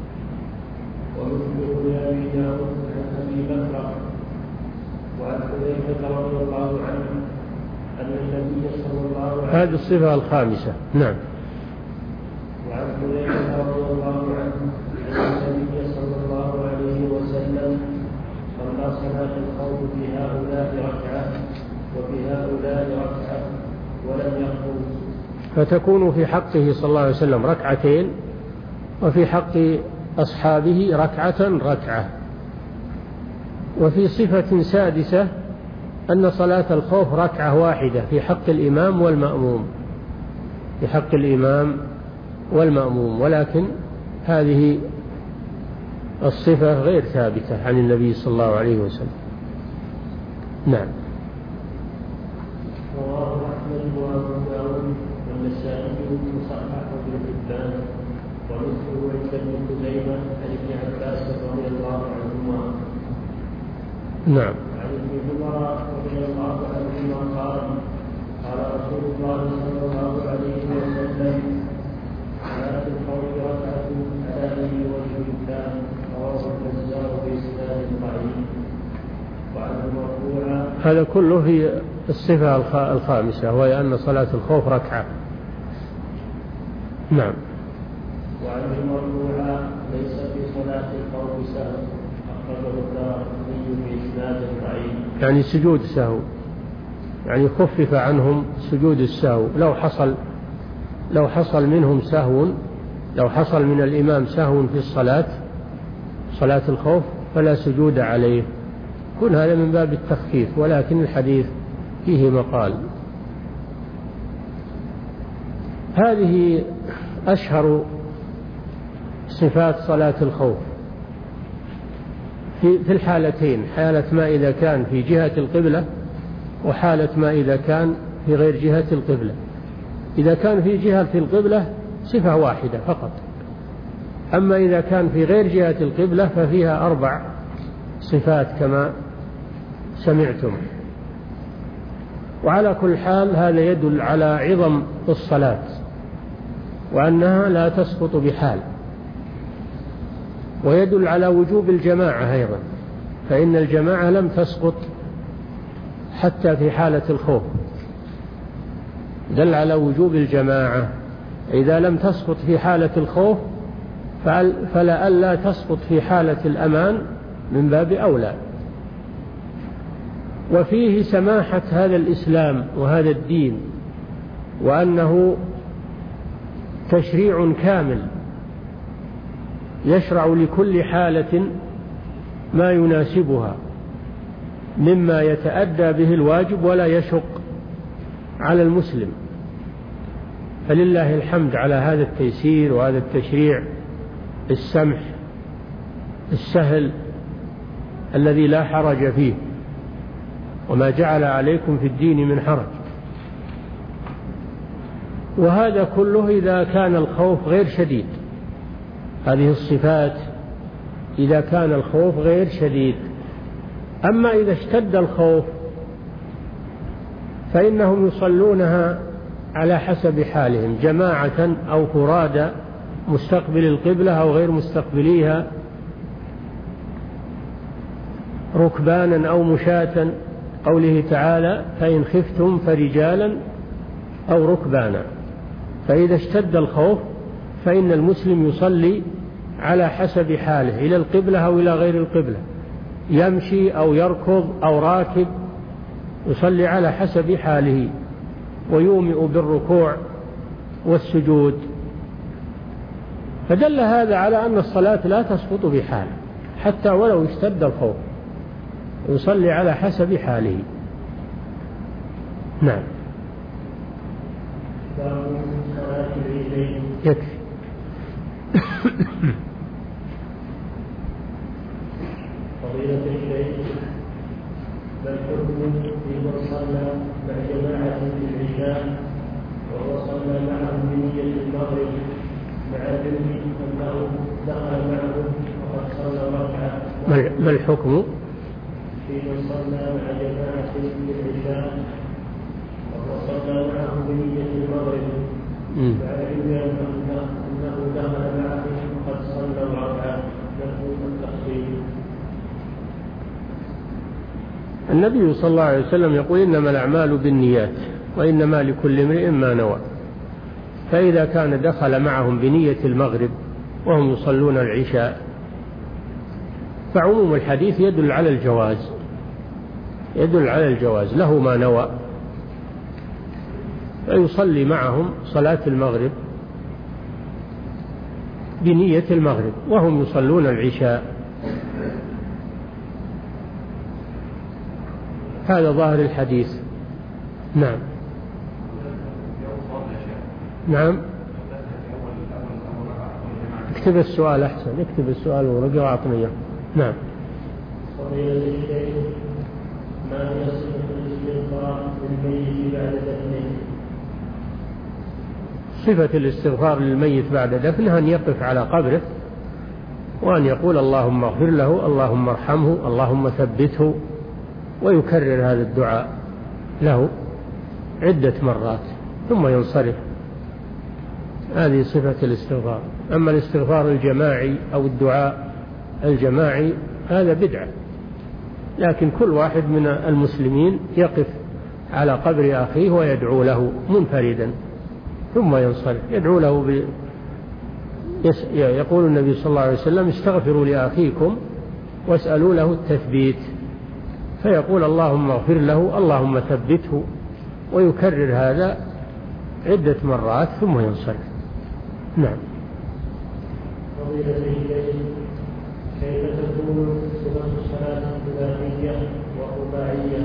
[SPEAKER 1] ومثله لأبي داود عن أبي بكر وعن حذيفة رضي الله عنه أن النبي صلى الله عليه وسلم،
[SPEAKER 2] هذه الصفة الخامسة. نعم.
[SPEAKER 1] وعن حذيفة رضي الله عنه أن النبي صلى الله عليه وسلم صلى صلاة الخوف في هؤلاء ركعة وفي هؤلاء ركعة ولم يخرج،
[SPEAKER 2] فتكون في حقه صلى الله عليه وسلم ركعتين، وفي حق أصحابه ركعة ركعة. وفي صفة سادسة أن صلاة الخوف ركعة واحدة في حق الإمام والمأموم في حق الإمام والمأموم ولكن هذه الصفة غير ثابتة عن النبي صلى الله عليه وسلم. نعم.
[SPEAKER 1] رواه أحمد وأبو داود والنسائي وصححه ابن حبان ومثله عند ابن خزيمة عن ابن عباس رضي الله عنهما.
[SPEAKER 2] نعم.
[SPEAKER 1] عن ابن عمر رضي الله عنهما قال قال رسول الله صلى الله عليه وسلم صلاة الخوف ركعة على أي وجه كان، رواه البزار بإسناد ضعيف. وعنه مرفوعا.
[SPEAKER 2] هذا كله في الصفة الخامسة، وهي أن صلاة الخوف ركعة. نعم.
[SPEAKER 1] وعنه مرفوعا ليس في صلاة الخوف سهو، أخرجه الدارقطني بإسناد ضعيف.
[SPEAKER 2] يعني سجود سهو، يعني خفف عنهم سجود السهو. لو حصل لو حصل منهم سهو لو حصل من الإمام سهو في الصلاة صلاة الخوف فلا سجود عليه. كل هذا من باب التخفيف، ولكن الحديث فيه مقال. هذه أشهر صفات صلاة الخوف في الحالتين، حالة ما إذا كان في جهة القبلة، وحالة ما إذا كان في غير جهة القبلة. إذا كان في جهة القبلة صفة واحدة فقط، أما إذا كان في غير جهة القبلة ففيها أربع صفات كما سمعتم. وعلى كل حال هذا يدل على عظم الصلاة وأنها لا تسقط بحال، ويدل على وجوب الجماعة أيضا، فإن الجماعة لم تسقط حتى في حالة الخوف، دل على وجوب الجماعة. إذا لم تسقط في حالة الخوف فلألا تسقط في حالة الأمان من باب أولى. وفيه سماحة هذا الإسلام وهذا الدين، وأنه تشريع كامل يشرع لكل حالة ما يناسبها مما يتأدى به الواجب ولا يشق على المسلم. فلله الحمد على هذا التيسير وهذا التشريع السمح السهل الذي لا حرج فيه، وما جعل عليكم في الدين من حرج. وهذا كله إذا كان الخوف غير شديد، هذه الصفات إذا كان الخوف غير شديد. أما إذا اشتد الخوف فإنهم يصلونها على حسب حالهم، جماعة أو فرادى، مستقبل القبلة أو غير مستقبليها، ركبانا أو مشاة، قوله تعالى فإن خفتم فرجالا أو ركبانا. فإذا اشتد الخوف فإن المسلم يصلي على حسب حاله، إلى القبلة أو إلى غير القبلة، يمشي أو يركض أو راكب، يصلي على حسب حاله ويومئ بالركوع والسجود. فدل هذا على أن الصلاة لا تسقط بحال حتى ولو اشتد الخوف، يصلي على حسب حاله. نعم. يكفي.
[SPEAKER 1] فضيلة الشيخ، ما الحكم في من صلى مع جماعة في العشاء وهو صلى معهم بنية المغرب مع علمه أنه دخل معهم وقد صلى ركعة؟
[SPEAKER 2] ما الحكم
[SPEAKER 1] في من صلى مع جماعة في العشاء وهو صلى معهم بنية المغرب مع علمه أنه دخل معهم وقد صلى ركعة؟ له التخفيف.
[SPEAKER 2] النبي صلى الله عليه وسلم يقول إنما الأعمال بالنيات وإنما لكل امرئ ما نوى، فإذا كان دخل معهم بنية المغرب وهم يصلون العشاء فعموم الحديث يدل على الجواز، يدل على الجواز، له ما نوى فيصلي معهم صلاة المغرب بنية المغرب وهم يصلون العشاء. هذا ظاهر الحديث. نعم. نعم. اكتب السؤال أحسن، اكتب السؤال ورقة وأعطني. نعم.
[SPEAKER 1] ما هي صفة الاستغفار للميت بعد دفنه؟
[SPEAKER 2] صفة الاستغفار للميت بعد دفنه أن يقف على قبره وأن يقول اللهم اغفر له، اللهم ارحمه، اللهم ثبته، ويكرر هذا الدعاء له عدة مرات ثم ينصرف. هذه صفة الاستغفار. أما الاستغفار الجماعي أو الدعاء الجماعي هذا بدعة، لكن كل واحد من المسلمين يقف على قبر أخيه ويدعو له منفردا ثم ينصرف، يدعو له ب... يقول النبي صلى الله عليه وسلم استغفروا لأخيكم واسألوا له التثبيت، فيقول اللهم اغفر له، اللهم ثبته، ويكرر هذا عدة مرات ثم ينصرف. نعم.
[SPEAKER 1] فضيلة الشيخ، كيف تكون صفة الصلاة الثلاثية والرباعية؟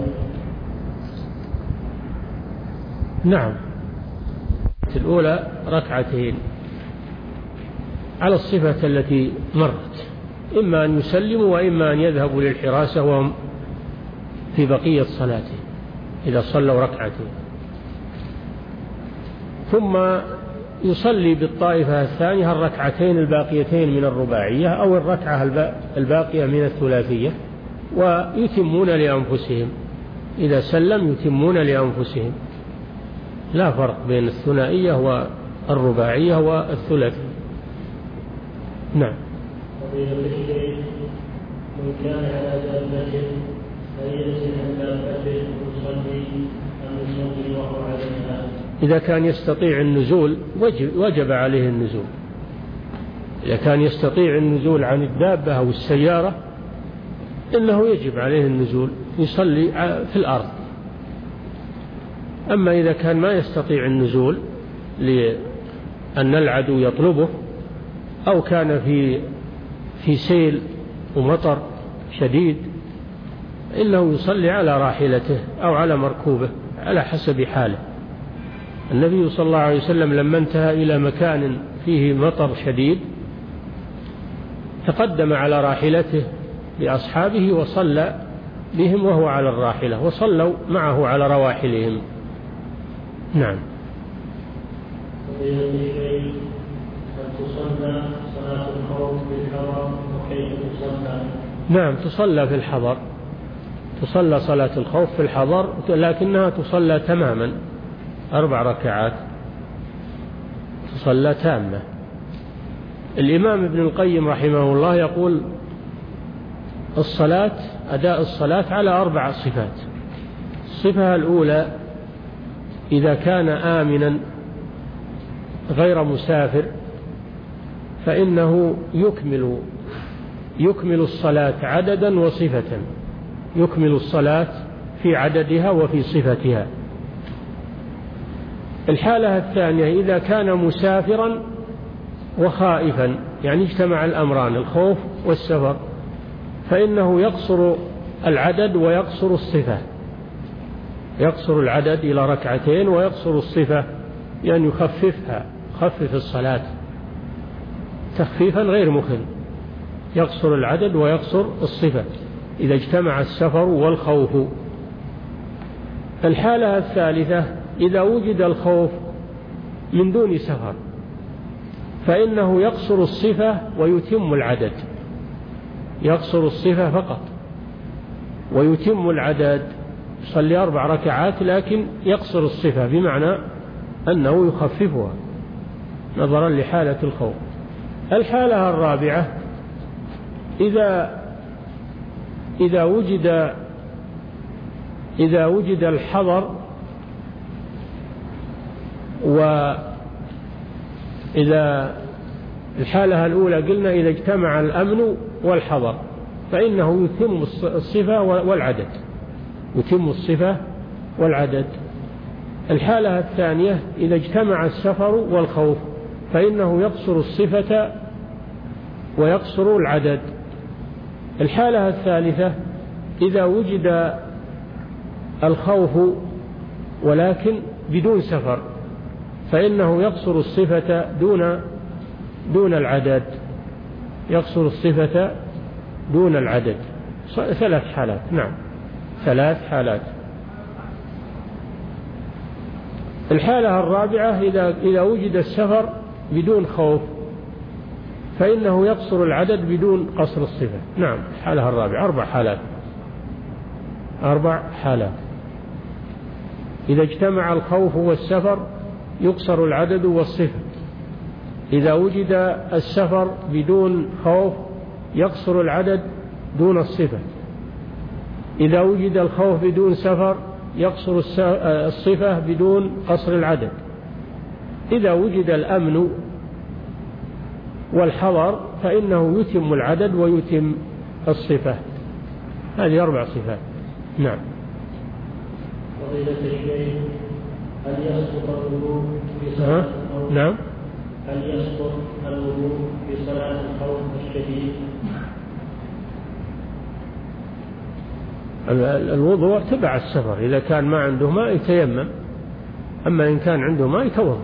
[SPEAKER 2] نعم. الأولى ركعتين على الصفة التي مرت، إما أن يسلموا وإما أن يذهبوا للحراسة وهم في بقية صلاته إذا صلوا ركعتين، ثم يصلي بالطائفة الثانية الركعتين الباقيتين من الرباعية أو الركعة الباقية من الثلاثية، ويتمون لأنفسهم، إذا سلم يتمون لأنفسهم، لا فرق بين الثنائية والرباعية والثلاثية. نعم.
[SPEAKER 1] فضيلة الشيخ، من كان على دابة فينزل عن دابته ويصلي أم يصلي وهو عليها؟
[SPEAKER 2] إذا كان يستطيع النزول وجب عليه النزول، إذا كان يستطيع النزول عن الدابة أو السيارة إنه يجب عليه النزول يصلي في الأرض. أما إذا كان ما يستطيع النزول لأن العدو يطلبه أو كان في في سيل ومطر شديد إنه يصلي على راحلته أو على مركوبه على حسب حاله. النبي صلى الله عليه وسلم لما انتهى إلى مكان فيه مطر شديد تقدم على راحلته بأصحابه وصلى بهم وهو على الراحلة، وصلوا معه على رواحلهم. نعم.
[SPEAKER 1] فضيلة الشيخ، هل تصلى صلاة الخوف بالحضر وكيف تصلى؟
[SPEAKER 2] نعم، تصلى في الحضر، تصلى صلاة الخوف في الحضر، لكنها تصلى تماما أربع ركعات، تصلى تامة. الإمام ابن القيم رحمه الله يقول الصلاة أداء الصلاة على أربع صفات. الصفة الأولى إذا كان آمنا غير مسافر فإنه يكمل يكمل الصلاة عددا وصفة، يكمل الصلاة في عددها وفي صفتها. الحالة الثانية إذا كان مسافرا وخائفا، يعني اجتمع الأمران الخوف والسفر، فإنه يقصر العدد ويقصر الصفة. يقصر العدد إلى ركعتين، ويقصر الصفة بأن يخففها، يخفف الصلاة تخفيفا غير مخل، يقصر العدد ويقصر الصفة إذا اجتمع السفر والخوف. الحالة الثالثة إذا وجد الخوف من دون سفر فإنه يقصر الصفة ويتم العدد، يقصر الصفة فقط ويتم العدد، يصلي أربع ركعات لكن يقصر الصفة، بمعنى أنه يخففها نظرا لحالة الخوف. الحالة الرابعة إذا إذا وجد إذا وجد الحضر، وإذا الحالة الأولى قلنا إذا اجتمع الأمن والحضر فإنه يتم الصفة والعدد، يتم الصفة والعدد. الحالة الثانية إذا اجتمع السفر والخوف فإنه يقصر الصفة ويقصر العدد. الحالة الثالثة إذا وجد الخوف ولكن بدون سفر فإنه يقصر الصفة دون دون العدد، يقصر الصفة دون العدد. ثلاث حالات، نعم ثلاث حالات. الحالة الرابعة إذا إذا وجد السفر بدون خوف فإنه يقصر العدد بدون قصر الصفة. نعم الحالة الرابعة أربع حالات، أربع حالات. إذا اجتمع الخوف والسفر يقصر العدد والصفة، إذا وجد السفر بدون خوف يقصر العدد دون الصفة، إذا وجد الخوف بدون سفر يقصر الصفة بدون قصر العدد، إذا وجد الأمن والحضر فإنه يتم العدد ويتم الصفة. هذه أربع صفات. نعم.
[SPEAKER 1] فضيلة الشيخ، هل يسقط الوضوء في صلاة الخوف؟
[SPEAKER 2] نعم.
[SPEAKER 1] هل يسقط الوضوء في صلاة الخوف الشديد؟
[SPEAKER 2] الوضوء تبع السفر، إذا كان ما عنده ماء يتيمم، أما إن كان عنده ماء يتوضأ.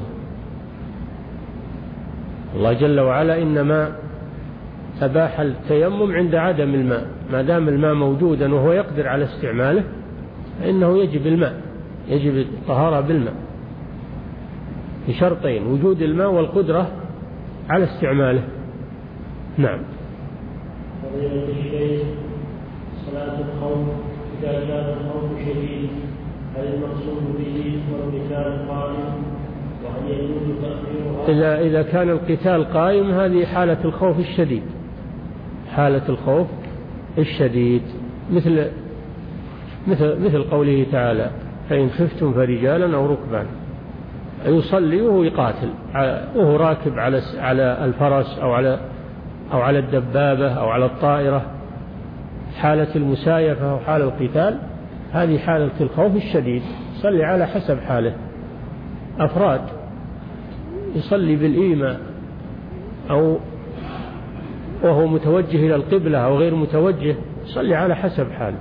[SPEAKER 2] الله جل وعلا إنما أباح التيمم عند عدم الماء، ما دام الماء موجودا وهو يقدر على استعماله فإنه يجب الماء، يجب الطهارة بالماء بشرطين: وجود الماء والقدرة على استعماله. نعم.
[SPEAKER 1] فضيلة الشيخ، صلاة الخوف إذا كان الخوف شديد هل المقصود به والقتال قائم، وهل يجوز تأخيرها؟
[SPEAKER 2] إذا إذا كان القتال قائم هذه حالة الخوف الشديد، حالة الخوف الشديد، مثل مثل مثل قوله تعالى: فإن خفتم فرجالا أو ركبانا. يصلي وهو يقاتل وهو راكب على على الفرس أو على أو على الدبابة أو على الطائرة، حالة المسايفة أو حالة القتال، هذه حالة الخوف الشديد. يصلي على حسب حاله. أفراد يصلي بالإيماء أو وهو متوجه إلى القبلة أو غير متوجه، يصلي على حسب حاله.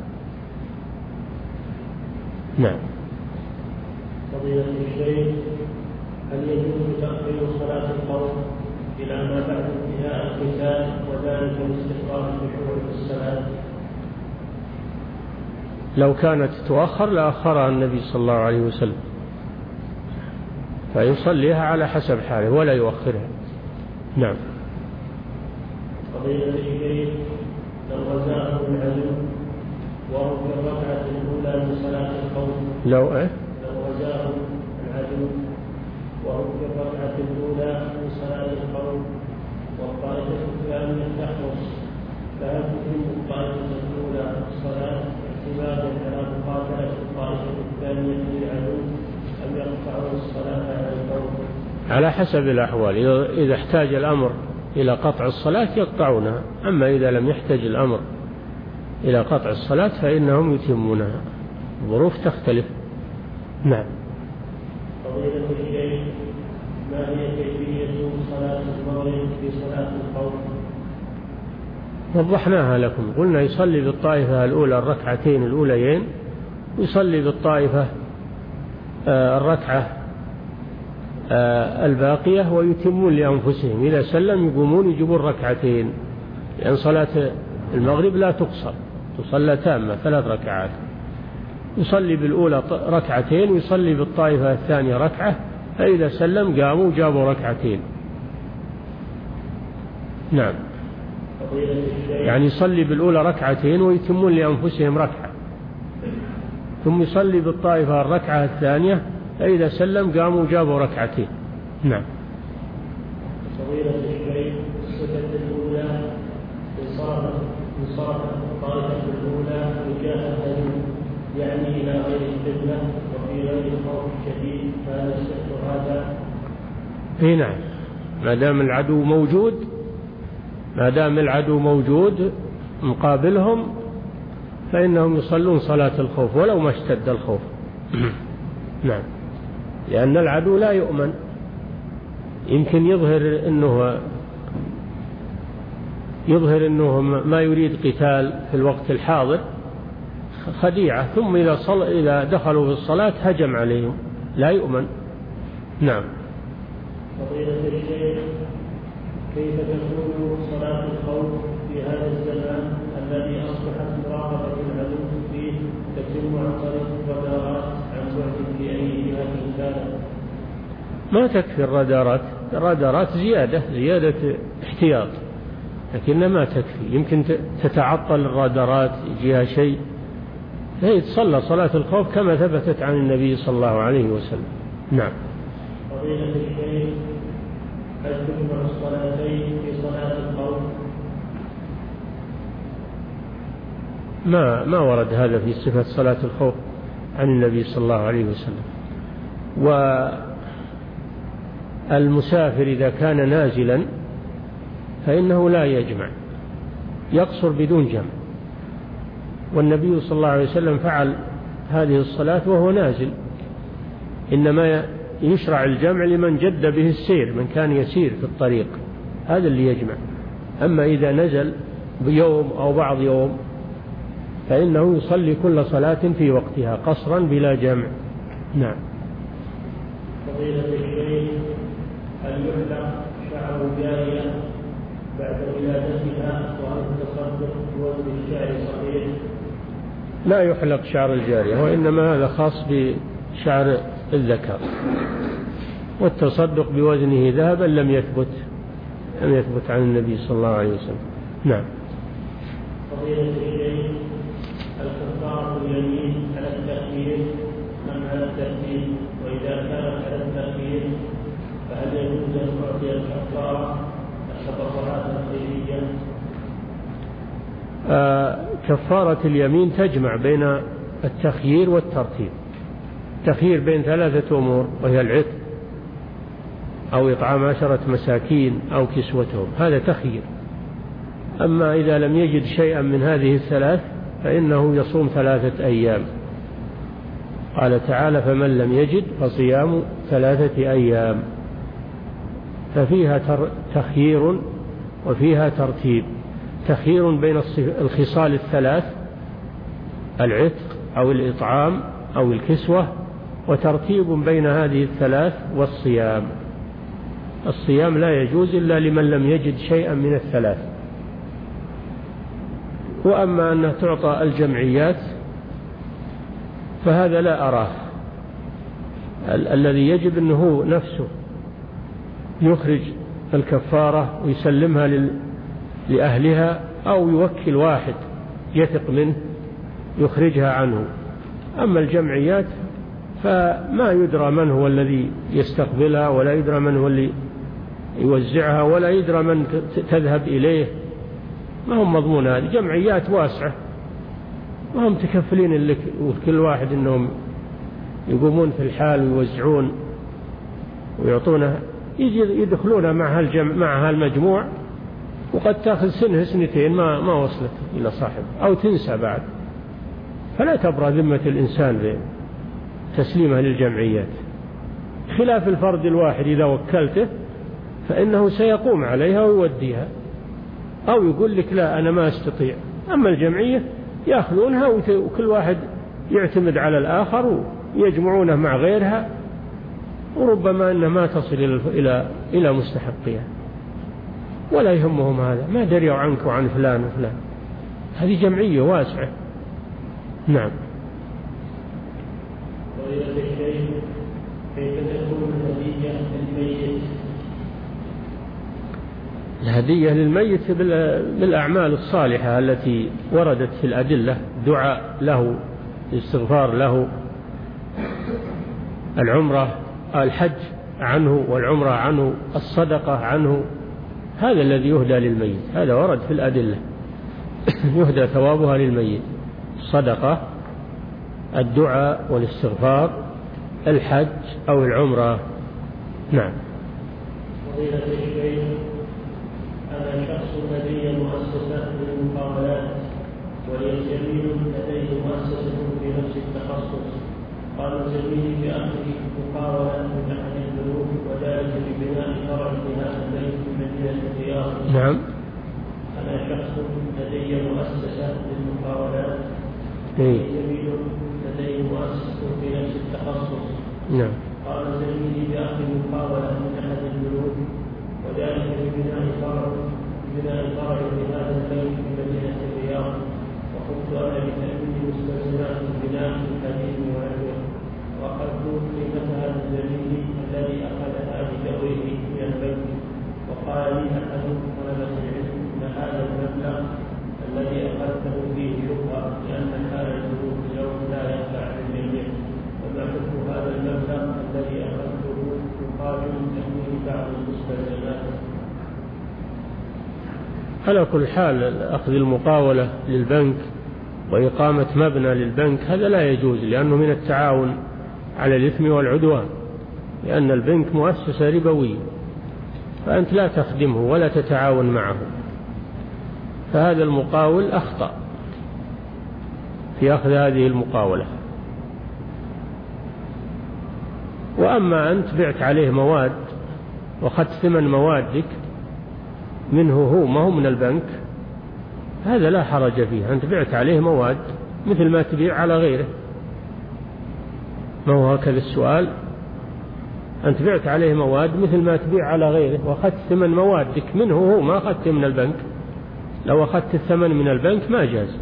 [SPEAKER 2] نعم.
[SPEAKER 1] فضيلة الشيخ، هل يجوز تأخير صلاة الخوف إلى ما بعد انتهاء القتال وذلك لاستحقاق الخشوع في الصلاة؟
[SPEAKER 2] لو كانت تؤخر لأخرها النبي صلى الله عليه وسلم، فيصليها على حسب حاله ولا يؤخرها. نعم.
[SPEAKER 1] فضيلة الشيخ، لو غزاه العدو وهو في الركعة الأولى من صلاة الخوف،
[SPEAKER 2] لو إيه؟
[SPEAKER 1] لو غزاه العدو وهو في الركعة الأولى من صلاة الخوف والطائفة الثانية تخلص، فهل تتم الطائفة الأولى الصلاة اعتمادا على مقاتلة الطائفة الثانية للعدو أم يقطعون الصلاة على الخوف؟
[SPEAKER 2] على حسب الأحوال، إذا احتاج الأمر إلى قطع الصلاة يقطعونها، أما إذا لم يحتاج الأمر إلى قطع الصلاة فإنهم يتمونها، الظروف تختلف. نعم.
[SPEAKER 1] فضيلة الشيخ، ما هي كيفية صلاة المغرب في صلاة الخوف؟
[SPEAKER 2] وضحناها لكم، قلنا يصلي بالطائفة الأولى الركعتين الأوليين، ويصلي بالطائفة الركعة الباقية ويتمون لأنفسهم، إذا سلم يقومون يجيبون ركعتين، لأن صلاة المغرب لا تقصر، تصلى تامة ثلاث ركعات، يصلي بالأولى ركعتين ويصلي بالطائفة الثانية ركعة، فإذا سلم قاموا جابوا ركعتين. نعم، يعني يصلي بالأولى ركعتين ويتمون لأنفسهم ركعة، ثم يصلي بالطائفة الركعة الثانية، فإذا سلم قاموا جابوا ركعتين. نعم.
[SPEAKER 1] فضيلة الشيخ، الصفة الأولى انصرفت الطائفة الأولى وجاءت يعني إلى غير القبلة وفي غير الخوف الشديد، فهذا الشك هذا؟
[SPEAKER 2] اي نعم، ما دام العدو موجود، ما دام العدو موجود مقابلهم فإنهم يصلون صلاة الخوف ولو ما اشتد الخوف. نعم، لأن العدو لا يؤمن، يمكن يظهر أنه يظهر أنه ما يريد قتال في الوقت الحاضر خديعة، ثم إذا, صل... إذا دخلوا في الصلاة هجم عليهم، لا يؤمن. نعم.
[SPEAKER 1] فضيلة الشيخ، كيف تكون صلاة الخوف في هذا الزمان الذي أصبحت مراقبة العدو فيه تتم عن طريق الرادارات عن بعد في أي جهة كانت؟
[SPEAKER 2] ما تكفي الرادارات، الرادارات زيادة زيادة احتياط، لكنها ما تكفي، يمكن تتعطل الرادارات يجيها شيء، هي تصلى صلاة الخوف كما ثبتت عن النبي صلى الله عليه وسلم. نعم.
[SPEAKER 1] فضيلة الشيخ، هل تجمع الصلاتين في صلاة الخوف؟
[SPEAKER 2] ما ما ورد هذا في صفة صلاة الخوف عن النبي صلى الله عليه وسلم. والمسافر إذا كان نازلا فإنه لا يجمع، يقصر بدون جمع، والنبي صلى الله عليه وسلم فعل هذه الصلاة وهو نازل، إنما يشرع الجمع لمن جد به السير، من كان يسير في الطريق، هذا اللي يجمع. أما إذا نزل بيوم أو بعض يوم فإنه يصلي كل صلاة في وقتها قصرا بلا جمع. نعم.
[SPEAKER 1] فضيلة الشيخ، هل يحلق شعر الجارية بعد ولادتها وهل تصدق بوزن الشعر صحيح؟
[SPEAKER 2] لا يحلق شعر الجارية، وإنما هذا خاص بشعر الذكر، والتصدق بوزنه ذهبا لم يثبت لم يثبت عن النبي صلى الله عليه وسلم. نعم.
[SPEAKER 1] فضيلة الشيخ، الكفارة اليمين على التخيير أم على الترتيب؟ وإذا كانت على التخيير فهل يجوز أن تعطي الكفارة التطوعات الخيرية؟
[SPEAKER 2] آه كفارة اليمين تجمع بين التخيير والترتيب، التخيير بين ثلاثة أمور، وهي العتق أو إطعام عشرة مساكين أو كسوتهم، هذا تخيير. أما إذا لم يجد شيئا من هذه الثلاث فإنه يصوم ثلاثة أيام، قال تعالى: فمن لم يجد فصيام ثلاثة أيام، ففيها تخيير وفيها ترتيب، تخيير بين الخصال الثلاث، العتق أو الإطعام أو الكسوة، وترتيب بين هذه الثلاث والصيام. الصيام لا يجوز إلا لمن لم يجد شيئا من الثلاث. وأما أنها تعطى الجمعيات فهذا لا أراه، ال- الذي يجب أنه نفسه يخرج الكفارة ويسلمها لل... لأهلها، أو يوكل واحد يثق منه يخرجها عنه. أما الجمعيات فما يدرى من هو الذي يستقبلها، ولا يدرى من هو اللي يوزعها، ولا يدرى من تذهب إليه، ما هم مضمون. هذه جمعيات واسعة، ما هم تكفلين اللي كل واحد إنهم يقومون في الحال ويوزعون ويعطونه، يجي يدخلون مع هالجمع مع هالمجموع، وقد تأخذ سنة سنتين ما ما وصلت إلى صاحب، أو تنسى بعد. فلا تبرى ذمة الإنسان بتسليمها للجمعيات، خلاف الفرد الواحد إذا وكلته فإنه سيقوم عليها ويوديها، أو يقول لك لا أنا ما أستطيع. أما الجمعية يأخذونها وكل واحد يعتمد على الآخر يجمعونه مع غيرها، وربما أنها ما تصل إلى إلى مستحقها ولا يهمهم هذا، ما دريوا عنك وعن فلان وفلان. هذه جمعية واسعة. نعم.
[SPEAKER 1] كيف تكون الهدية للميت؟
[SPEAKER 2] الهدية للميت بالأعمال الصالحة التي وردت في الأدلة، دعاء له، الاستغفار له، العمرة، الحج عنه والعمرة عنه، الصدقة عنه، هذا الذي يهدى للميت، هذا ورد في الأدلة. يهدى ثوابها للميت: الصدقة، الدعاء والاستغفار، الحج أو العمرة. نعم.
[SPEAKER 1] فضيلة الشيخ، أنا شخص لدي مؤسسة للمقاولات، ولي زميل لديه مؤسسة في نفس التخصص. قال زميلي بأخذ مقاولة من أحد البنوك، وذلك ببناء فرع لهذا البيت في مدينة الرياض.
[SPEAKER 2] نعم.
[SPEAKER 1] أنا شخص لدي مؤسسة للمقاولات،
[SPEAKER 2] ولي
[SPEAKER 1] زميل لديه مؤسسة في نفس التخصص.
[SPEAKER 2] نعم.
[SPEAKER 1] قال زميلي بأخذ مقاولة من أحد البنوك، وذلك ببناء فرع ببناء فرع لهذا البيت في مدينة الرياض، وقمت أنا بتأمين مستلزمات البناء القديم وغيره، وأخذت قيمة هذا الزميل الذي أخذها بدوره من البيت. وقال لي أحد طلبة العلم أن هذا المبلغ الذي أخذته فيه شبهة، لأن حال البنوك اليوم لا ينفع للجميع، وما حكم هذا المبلغ الذي أخذته مقابل تأمين بعض المستلزمات؟
[SPEAKER 2] على كل حال، أخذ المقاولة للبنك وإقامة مبنى للبنك هذا لا يجوز، لأنه من التعاون على الإثم والعدوان، لأن البنك مؤسسة ربوية، فأنت لا تخدمه ولا تتعاون معه، فهذا المقاول أخطأ في أخذ هذه المقاولة. وأما أنت بعت عليه مواد وأخذت ثمن موادك منه هو، ما هو من البنك، هذا لا حرج فيه. أنت بعت عليه مواد مثل ما تبيع على غيره، ما هو هكذا السؤال؟ أنت بعت عليه مواد مثل ما تبيع على غيره، وأخذت ثمن موادك منه هو، ما أخذت من البنك. لو أخذت الثمن من البنك ما جاز.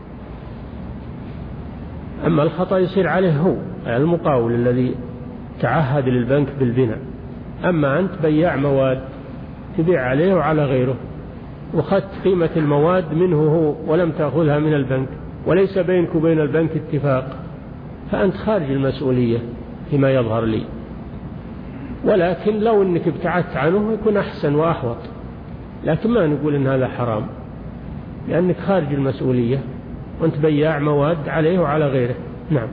[SPEAKER 2] أما الخطأ يصير عليه هو، المقاول الذي تعهد للبنك بالبناء. أما أنت بياع مواد تبيع عليه وعلى غيره، وخدت قيمة المواد منه هو ولم تأخذها من البنك، وليس بينك وبين البنك اتفاق، فأنت خارج المسؤولية فيما يظهر لي. ولكن لو أنك ابتعدت عنه يكون أحسن وأحوط، لكن ما نقول أن هذا حرام، لأنك خارج المسؤولية وأنت بياع مواد عليه وعلى غيره. نعم.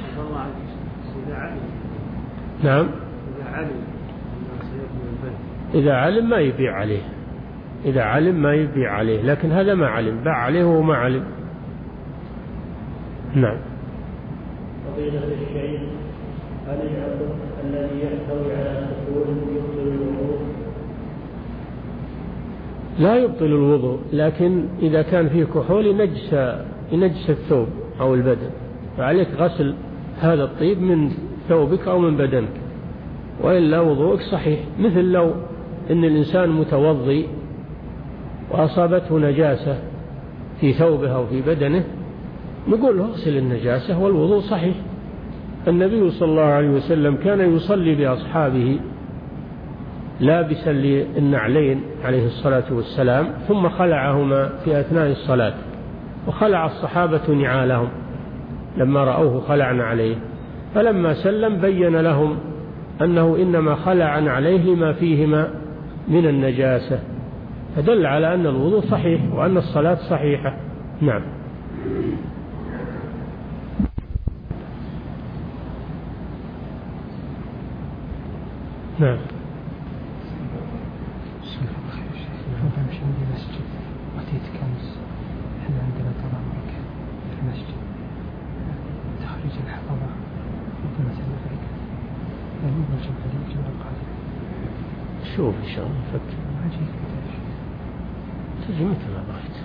[SPEAKER 2] نعم. إذا علم ما يبيع عليه، إذا علم ما يبيع عليه، لكن هذا ما علم، باع عليه وما علم. نعم.
[SPEAKER 1] فضيلة الشيخ، هل العقد الذي يحتوي على كحول يبطل الوضوء؟
[SPEAKER 2] لا يبطل الوضوء، لكن إذا كان فيه كحول ينجس ينجس الثوب أو البدن، فعليك غسل هذا الطيب من ثوبك أو من بدنك، وإلا وضوءك صحيح. مثل لو إن الإنسان متوضي وأصابته نجاسة في ثوبه أو في بدنه، نقول له اغسل النجاسة والوضوء صحيح. النبي صلى الله عليه وسلم كان يصلي بأصحابه لابسا للنعلين عليه الصلاة والسلام، ثم خلعهما في أثناء الصلاة، وخلع الصحابة نعالهم لما رأوه خلعنا عليه، فلما سلم بين لهم أنه إنما خلعن عليه لما فيهما من النجاسة، فدل على أن الوضوء صحيح وأن الصلاة صحيحة. نعم. نعم.
[SPEAKER 3] بمشي من المسجد وأتيت كنز، إحنا عندنا تبارك في المسجد تخريج الحفظة في مثل ذلك، يعني نرجع عليه الجمعة القادمة.
[SPEAKER 2] شوف إن شاء الله فكر
[SPEAKER 3] عجيب
[SPEAKER 2] تجي مثل ما بغيت.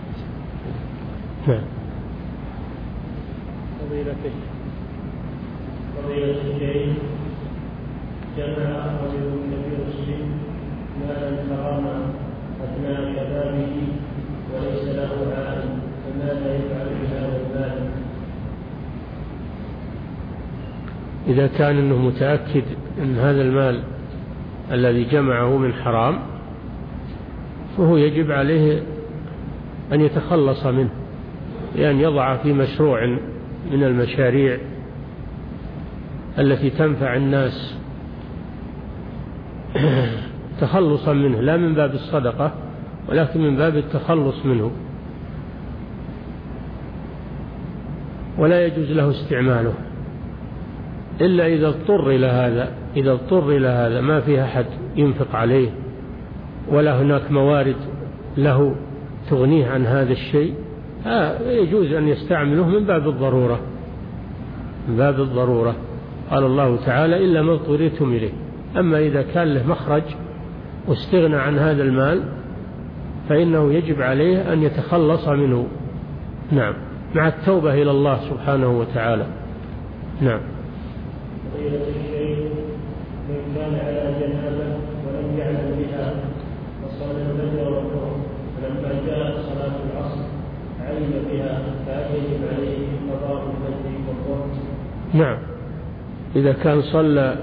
[SPEAKER 2] نعم.
[SPEAKER 1] فضيلة فضيلة الشيخ، جمع رجل كبير مسلم مالا حراما أثناء شبابه وليس له عائل، فماذا يفعل بهذا المال؟
[SPEAKER 2] إذا كان أنه متأكد أن هذا المال الذي جمعه من حرام فهو يجب عليه أن يتخلص منه، لأن يضع في مشروع من المشاريع التي تنفع الناس تخلصا منه، لا من باب الصدقة ولكن من باب التخلص منه، ولا يجوز له استعماله إلا إذا اضطر إلى هذا. إذا اضطر إلى هذا ما فيها أحد ينفق عليه ولا هناك موارد له تغنيه عن هذا الشيء، يجوز أن يستعمله من باب الضرورة، من باب الضرورة. قال الله تعالى إلا ما اضطررتم إليه. أما إذا كان له مخرج واستغنى عن هذا المال فإنه يجب عليه أن يتخلص منه، نعم، مع التوبة إلى الله سبحانه وتعالى. نعم.
[SPEAKER 1] فضيلة الشيخ، من كان على جنابه ولم يعلم بها وصلى الفجر والظهر فلما جاءت صلاة العصر علم بها، فهل يجب عليه قضاء الفجر والظهر؟
[SPEAKER 2] نعم، إذا كان صلى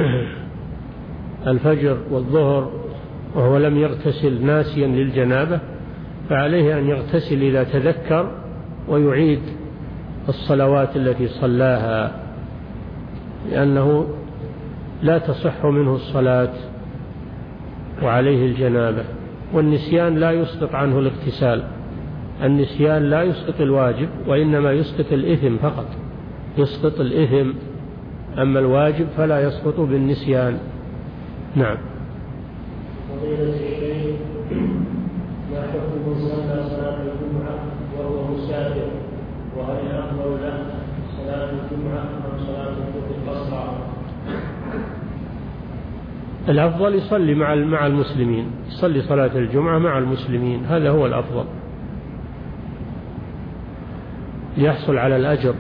[SPEAKER 2] الفجر والظهر وهو لم يغتسل ناسيا للجنابة فعليه أن يغتسل إذا تذكر ويعيد الصلوات التي صلاها، لأنه لا تصح منه الصلاة وعليه الجنابة. والنسيان لا يسقط عنه الاغتسال، النسيان لا يسقط الواجب وإنما يسقط الإثم فقط، يسقط الإثم، أما الواجب فلا يسقط بالنسيان. نعم.
[SPEAKER 1] فضيلة الشيخ، ما حكم من صلى صلاة الجمعة وهو مسافر، وهل الأفضل له صلاة الجمعة أم صلاة الظهر قصرا؟
[SPEAKER 2] الأفضل يصلي مع مع المسلمين، يصلي صلاة الجمعة مع المسلمين، هذا هو الأفضل ليحصل على الأجر،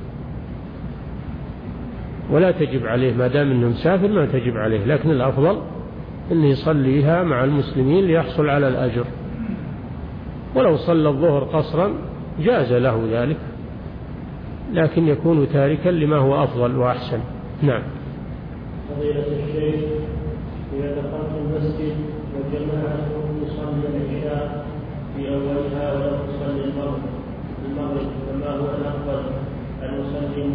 [SPEAKER 2] ولا تجب عليه ما دام أنه مسافر، ما تجب عليه، لكن الأفضل أنه يصليها مع المسلمين ليحصل على الأجر. ولو صلى الظهر قصرا جاز له ذلك، لكن يكون تاركا لما هو أفضل وأحسن. نعم.
[SPEAKER 1] فضيلة الشيخ، إذا دخلت المسجد وجماعة تصلي العشاء في أولها ولا تصلي المغرب المغرب فما هو الأفضل؟ أن نصلي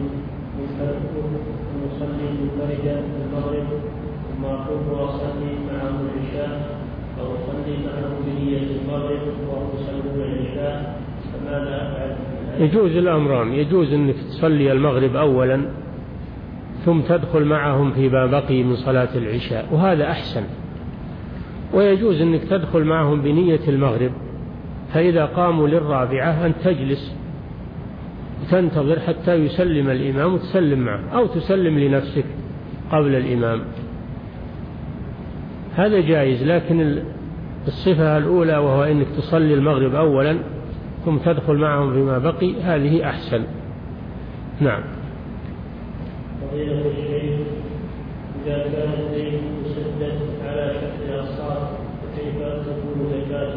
[SPEAKER 1] نصلي منفردا المغرب ثم أقوم وأصلي معهم العشاء، أو أصلي معهم بنية المغرب وهم يصلون العشاء، فماذا أفعل؟
[SPEAKER 2] يجوز الأمران، يجوز أنك تصلي المغرب أولا ثم تدخل معهم فيما بقي من صلاة العشاء، وهذا أحسن. ويجوز أنك تدخل معهم بنية المغرب، فإذا قاموا للرابعة أن تجلس تنتظر حتى يسلم الإمام وتسلم معه، أو تسلم لنفسك قبل الإمام، هذا جائز. لكن الصفة الأولى وهو أنك تصلي المغرب أولا ثم تدخل معهم فيما بقي، هذه أحسن. نعم.
[SPEAKER 1] فضيلة الشيخ، إذا كان الدين مسدد على شكل أقساط فكيف تكون زكاته؟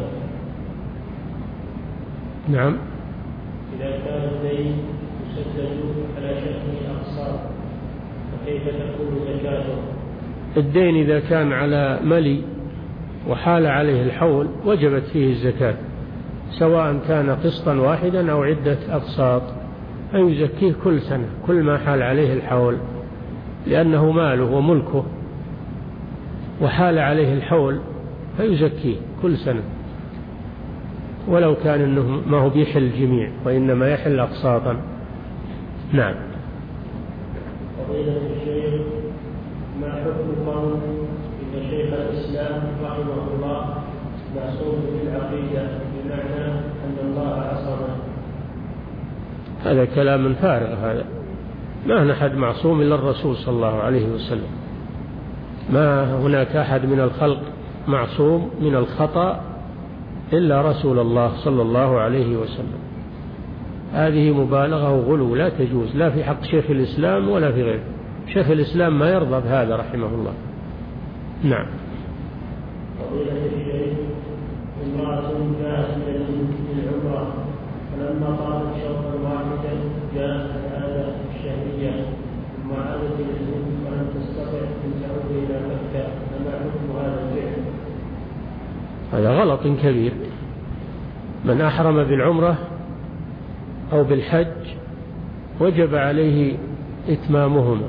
[SPEAKER 2] نعم.
[SPEAKER 1] إذا كان الدين مسدد على شكل أقساط فكيف تكون زكاته؟
[SPEAKER 2] الدين إذا كان على ملي وحال عليه الحول وجبت فيه الزكاة، سواء كان قسطا واحدا أو عدة أقساط، أن يزكيه كل سنة كل ما حال عليه الحول، لأنه ماله وملكه وحال عليه الحول فيزكيه كل سنة، ولو كان إنه ما هو بيحل الجميع وإنما يحل أقساطا. نعم.
[SPEAKER 1] فضيلة الشيخ، ما حكم قول إن شيخ الإسلام رحمه الله معصوم بالعقيدة بمعنى أن الله عصمه؟
[SPEAKER 2] هذا كلام فارغ، هذا ما أحد معصوم إلا الرسول صلى الله عليه وسلم، ما هناك أحد من الخلق معصوم من الخطأ إلا رسول الله صلى الله عليه وسلم. هذه مبالغة وغلو لا تجوز، لا في حق شيخ الإسلام ولا في غيره. شيخ الإسلام ما يرضى بهذا رحمه الله. نعم.
[SPEAKER 1] فضيلة الشيخ، امرأة جاءت للعمرة فلما طالت شوطا واحدا جاءت العادة الشهرية ثم عادت إلى الهند ولم تستطع أن تعود إلى مكة، فما حكم هذا الفعل؟
[SPEAKER 2] هذا غلط كبير. من أحرم بالعمرة أو بالحج وجب عليه إتمامهما،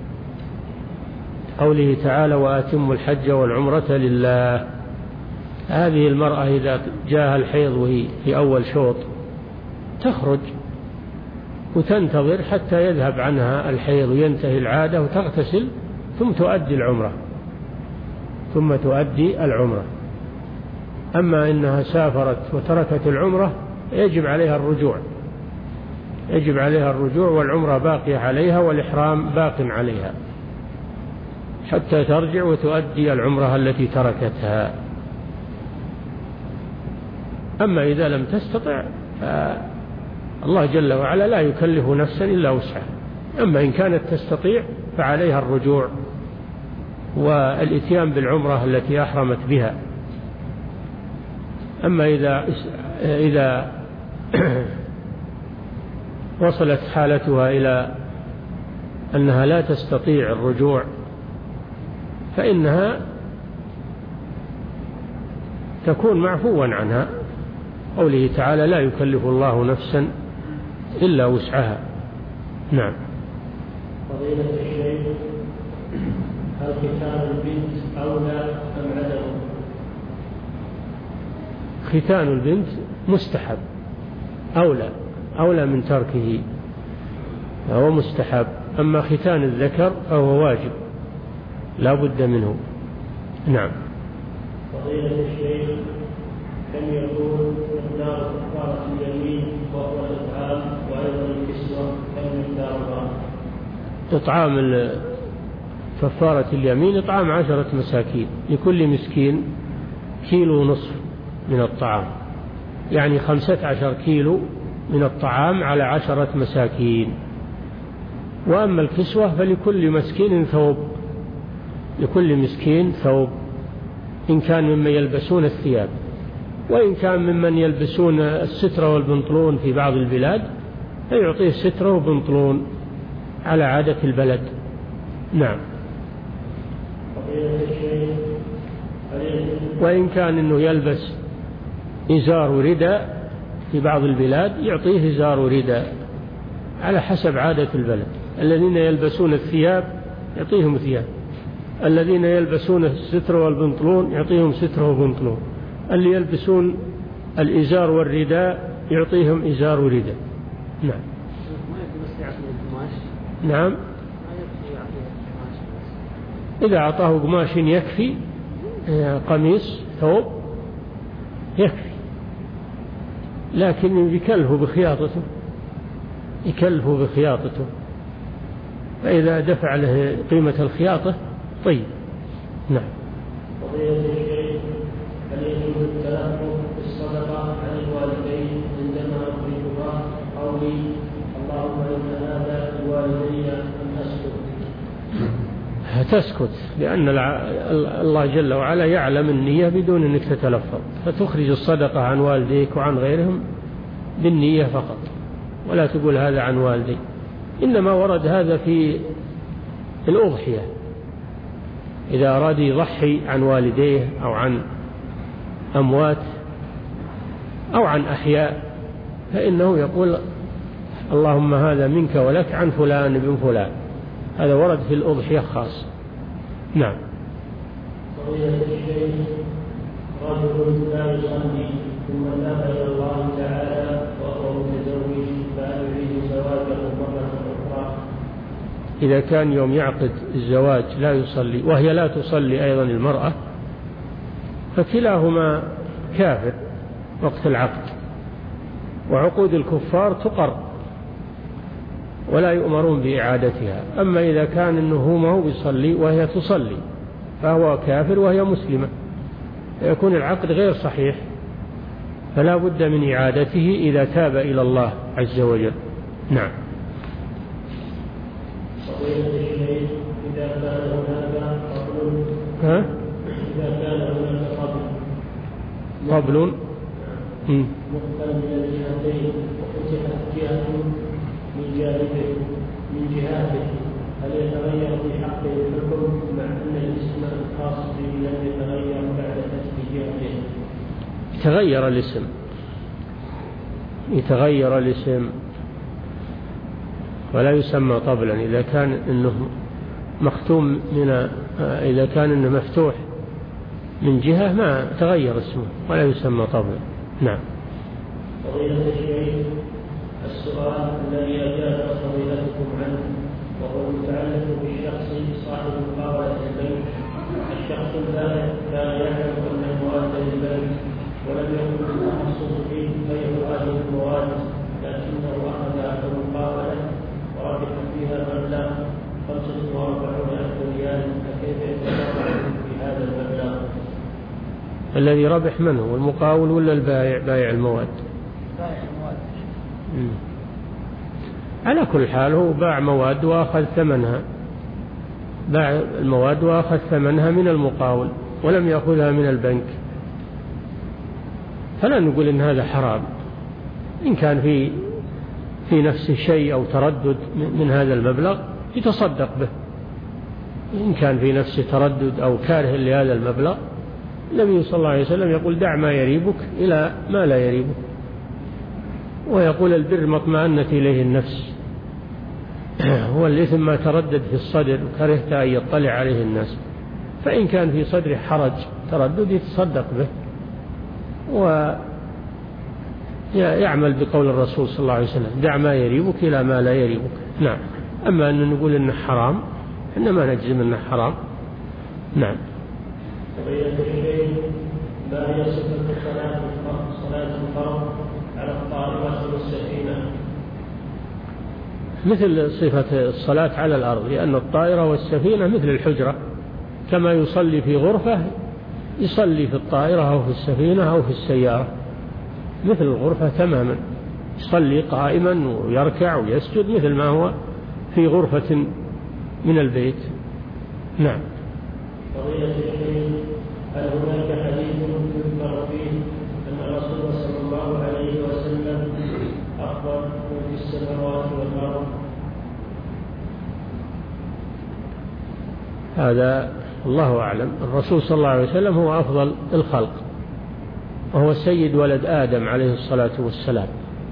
[SPEAKER 2] قوله تعالى وأتموا الحج والعمرة لله. هذه المرأة إذا جاءها الحيض وهي في أول شوط تخرج وتنتظر حتى يذهب عنها الحيض وينتهي العادة وتغتسل ثم تؤدي العمرة ثم تؤدي العمرة. أما إنها سافرت وتركت العمرة يجب عليها الرجوع يجب عليها الرجوع والعمرة باقية عليها والإحرام باق عليها حتى ترجع وتؤدي العمرة التي تركتها. أما إذا لم تستطع الله جل وعلا لا يكلف نفسا إلا وسعها. أما إن كانت تستطيع فعليها الرجوع والإتيان بالعمرة التي أحرمت بها. أما إذا إذا وصلت حالتها إلى أنها لا تستطيع الرجوع فإنها تكون معفوا عنها، قوله تعالى لا يكلف الله نفسا إلا وسعها. نعم.
[SPEAKER 1] فضيلة الشيخ، هل ختان البنت أولى أم عدم؟
[SPEAKER 2] ختان البنت مستحب، أولى أولى من تركه، هو مستحب. أما ختان الذكر فهو واجب لا بد منه. نعم.
[SPEAKER 1] فضيلة الشيخ، كم يكون مقدار كفارة اليمين وهو الإطعام وأيضا الكسوة كم مقدارها؟
[SPEAKER 2] إطعام كفارة اليمين إطعام عشرة مساكين، لكل مسكين كيلو ونصف من الطعام، يعني خمسة عشر كيلو من الطعام على عشرة مساكين. وأما الكسوة فلكل مسكين ثوب، لكل مسكين ثوب إن كان ممن يلبسون الثياب، وإن كان ممن يلبسون السترة والبنطلون في بعض البلاد فيعطيه سترة وبنطلون على عادة البلد. نعم. وإن كان إنه يلبس إزار ورداء في بعض البلاد يعطيه إزار ورداء على حسب عادة البلد. الذين يلبسون الثياب يعطيهم ثياب، الذين يلبسون الستر والبنطلون يعطيهم ستر وبنطلون، اللي يلبسون الإزار والرداء يعطيهم إزار ورداء. نعم. نعم. إذا أعطاه قماش يكفي، قميص ثوب يكفي، لكن يكلفه بخياطته يكلفه بخياطته فإذا دفع له قيمة الخياطة طيب. نعم.
[SPEAKER 1] فضيلة الشيخ، هل يجوز التلفظ بالصدقة عن الوالدين عندما أخرجها قولي اللهم إن هذا الوالدين أن أسكت؟
[SPEAKER 2] تسكت، لأن الله جل وعلا يعلم النية بدون أنك تتلفظ، فتخرج الصدقة عن والديك وعن غيرهم بالنية فقط، ولا تقول هذا عن والدي. إنما ورد هذا في الأضحية، إذا أراد يضحي عن والديه أو عن أموات أو عن أحياء فإنه يقول اللهم هذا منك ولك عن فلان بن فلان، هذا ورد في الأضحية خاص. نعم.
[SPEAKER 1] فضيلة الشيخ، رجل لا يصلي ثم ذهب إلى الله تعالى وهو متزوج فهل يريد زواجه مرة أخرى؟
[SPEAKER 2] إذا كان يوم يعقد الزواج لا يصلي وهي لا تصلي أيضا المرأة فكلاهما كافر وقت العقد، وعقود الكفار تقر ولا يؤمرون بإعادتها. أما إذا كان إنه ما هو يصلي وهي تصلي فهو كافر وهي مسلمة يكون العقد غير صحيح، فلا بد من إعادته إذا تاب إلى الله عز وجل. نعم.
[SPEAKER 1] فضيلة الشيخ،
[SPEAKER 2] ها؟
[SPEAKER 1] إذا كان هناك قبل
[SPEAKER 2] قبل
[SPEAKER 1] مقبل من الجهتين وفتحت جهة من جانبه من جهاته هل يتغير في حقه الحكم مع أن الاسم الخاص به لم يتغير بعد فتح جهته؟
[SPEAKER 2] يتغير الاسم يتغير الاسم ولا يسمى طبلا إذا كان إنه مختوم من إذا كان إنه مفتوح من جهة ما تغير اسمه ولا يسمى طبلا. نعم.
[SPEAKER 1] فضيلة الشيخ، السؤال الذي أجاب فضيلتكم عنه وهو المتعلق بالشخص صاحب مقاولة البنك. الشخص البائع كان يعلم أن المواد للبنك ولم يكن التخصص فيه غير هذه المواد، لكنه أخذها كمقاولة وربح فيها مبلغ خمسة وأربعون ألف ريال، فكيف يتصرف في هذا المبلغ؟
[SPEAKER 2] الذي ربح من هو المقاول ولا البائع؟ بائع المواد.
[SPEAKER 3] بائع المواد.
[SPEAKER 2] على كل حال هو باع مواد وأخذ ثمنها، باع المواد وأخذ ثمنها من المقاول ولم يأخذها من البنك، فلا نقول إن هذا حرام. إن كان في في نفسه شيء أو تردد من هذا المبلغ يتصدق به. إن كان في نفسه تردد أو كاره لهذا المبلغ، النبي صلى الله عليه وسلم يقول دع ما يريبك إلى ما لا يريبك، ويقول البر ما اطمأنت إليه النفس، هو الإثم ما تردد في الصدر وكرهت أن يطلع عليه الناس. فإن كان في صدره حرج تردد يتصدق به ويعمل بقول الرسول صلى الله عليه وسلم دع ما يريبك إلى ما لا يريبك. نعم. أما أن نقول إنه حرام إنما نجزم إنه حرام. نعم.
[SPEAKER 1] فضيلة الشيخ، ما هي صفة صلاة صلاة الفرض على الطائرة والسفينة؟
[SPEAKER 2] مثل صفة الصلاة على الأرض، لأن الطائرة والسفينة مثل الحجرة، كما يصلي في غرفة يصلي في الطائرة أو في السفينة أو في السيارة، مثل الغرفة تماما، يصلي قائما ويركع ويسجد مثل ما هو في غرفة من البيت. نعم.
[SPEAKER 1] فضيلة الشيخ، هل هناك حديث يذكر فيه أن الرسول صلى الله عليه وسلم أخبر في السماوات والأرض؟
[SPEAKER 2] هذا الله أعلم. الرسول صلى الله عليه وسلم هو أفضل الخلق وهو سيد ولد آدم عليه الصلاة والسلام.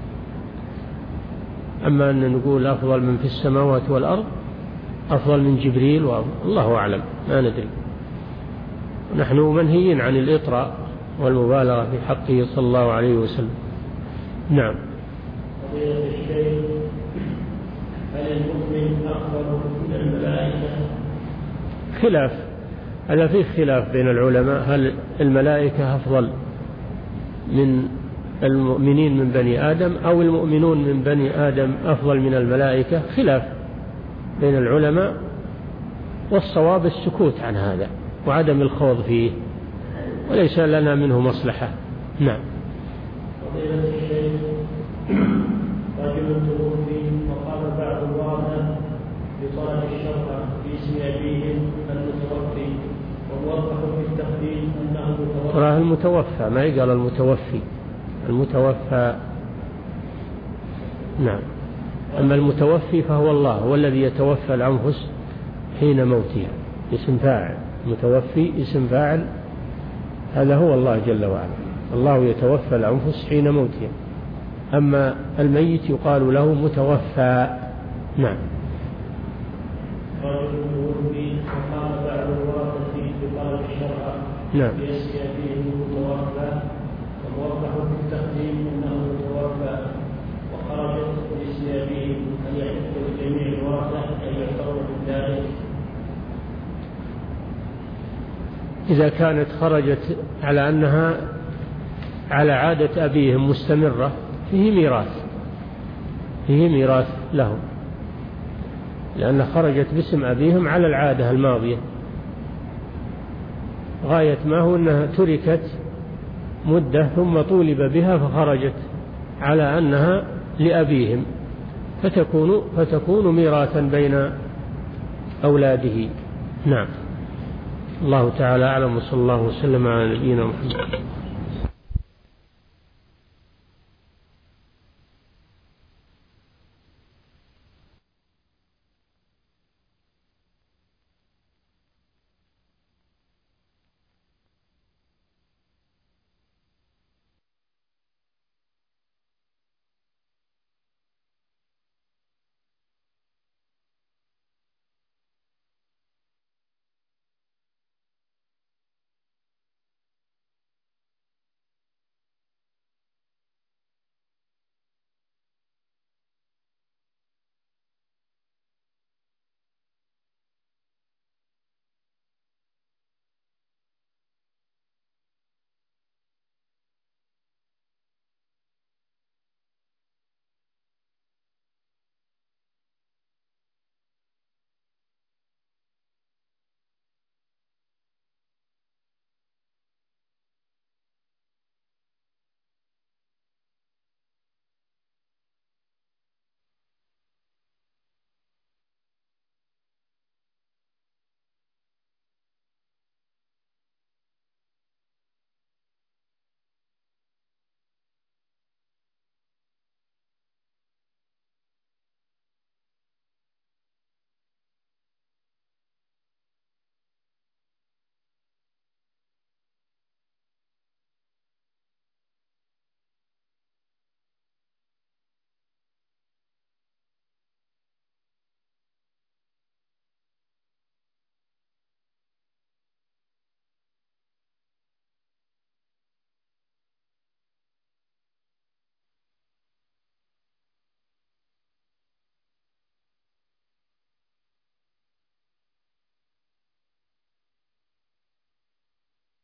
[SPEAKER 2] أما أن نقول أفضل من في السماوات والأرض، أفضل من جبريل، والله أعلم ما ندري. نحن منهيين عن الإطراء والمبالغة في حقه صلى الله عليه وسلم. نعم.
[SPEAKER 1] فضيلة الشيخ، هل المؤمن أفضل من الملائكة؟
[SPEAKER 2] خلاف، هذا فيه خلاف بين العلماء، هل الملائكة أفضل من المؤمنين من بني آدم أو المؤمنون من بني آدم أفضل من الملائكة؟ خلاف بين العلماء، والصواب السكوت عن هذا وعدم الخوض فيه، وليس لنا منه مصلحة. نعم.
[SPEAKER 1] فضيلة الشيخ، رجل توفي وقال بعض الورثة بطلب الشرع باسم أبيهم المتوفي، ووضحوا في التقديم أنه متوفى.
[SPEAKER 2] تراه المتوفى، ما يقال المتوفي، المتوفى. نعم. أما المتوفي فهو الله، هو الذي يتوفى الأنفس حين موتها، اسم فاعل. متوفي اسم فاعل، هذا هو الله جل وعلا، الله يتوفى الأنفس حين موتها. أما الميت يقال له متوفى. نعم.
[SPEAKER 1] رجل توفي وقال بعض الورثة بطلب الشرع
[SPEAKER 2] نعم.
[SPEAKER 1] باسم أبيهم المتوفى، ووضحوا في التقديم أنه متوفى وخرجت باسم أبيهم، أن يحق لجميع الورثة أن يعتبروا بذلك؟
[SPEAKER 2] إذا كانت خرجت على أنها على عادة أبيهم مستمرة فيه ميراث، فيه ميراث لهم، لأن خرجت باسم أبيهم على العادة الماضية، غاية ما هو أنها تركت مدة ثم طولب بها فخرجت على أنها لأبيهم، فتكون, فتكون ميراثا بين أولاده. نعم. الله تعالى أعلم، وصلى الله وسلم على نبينا محمد.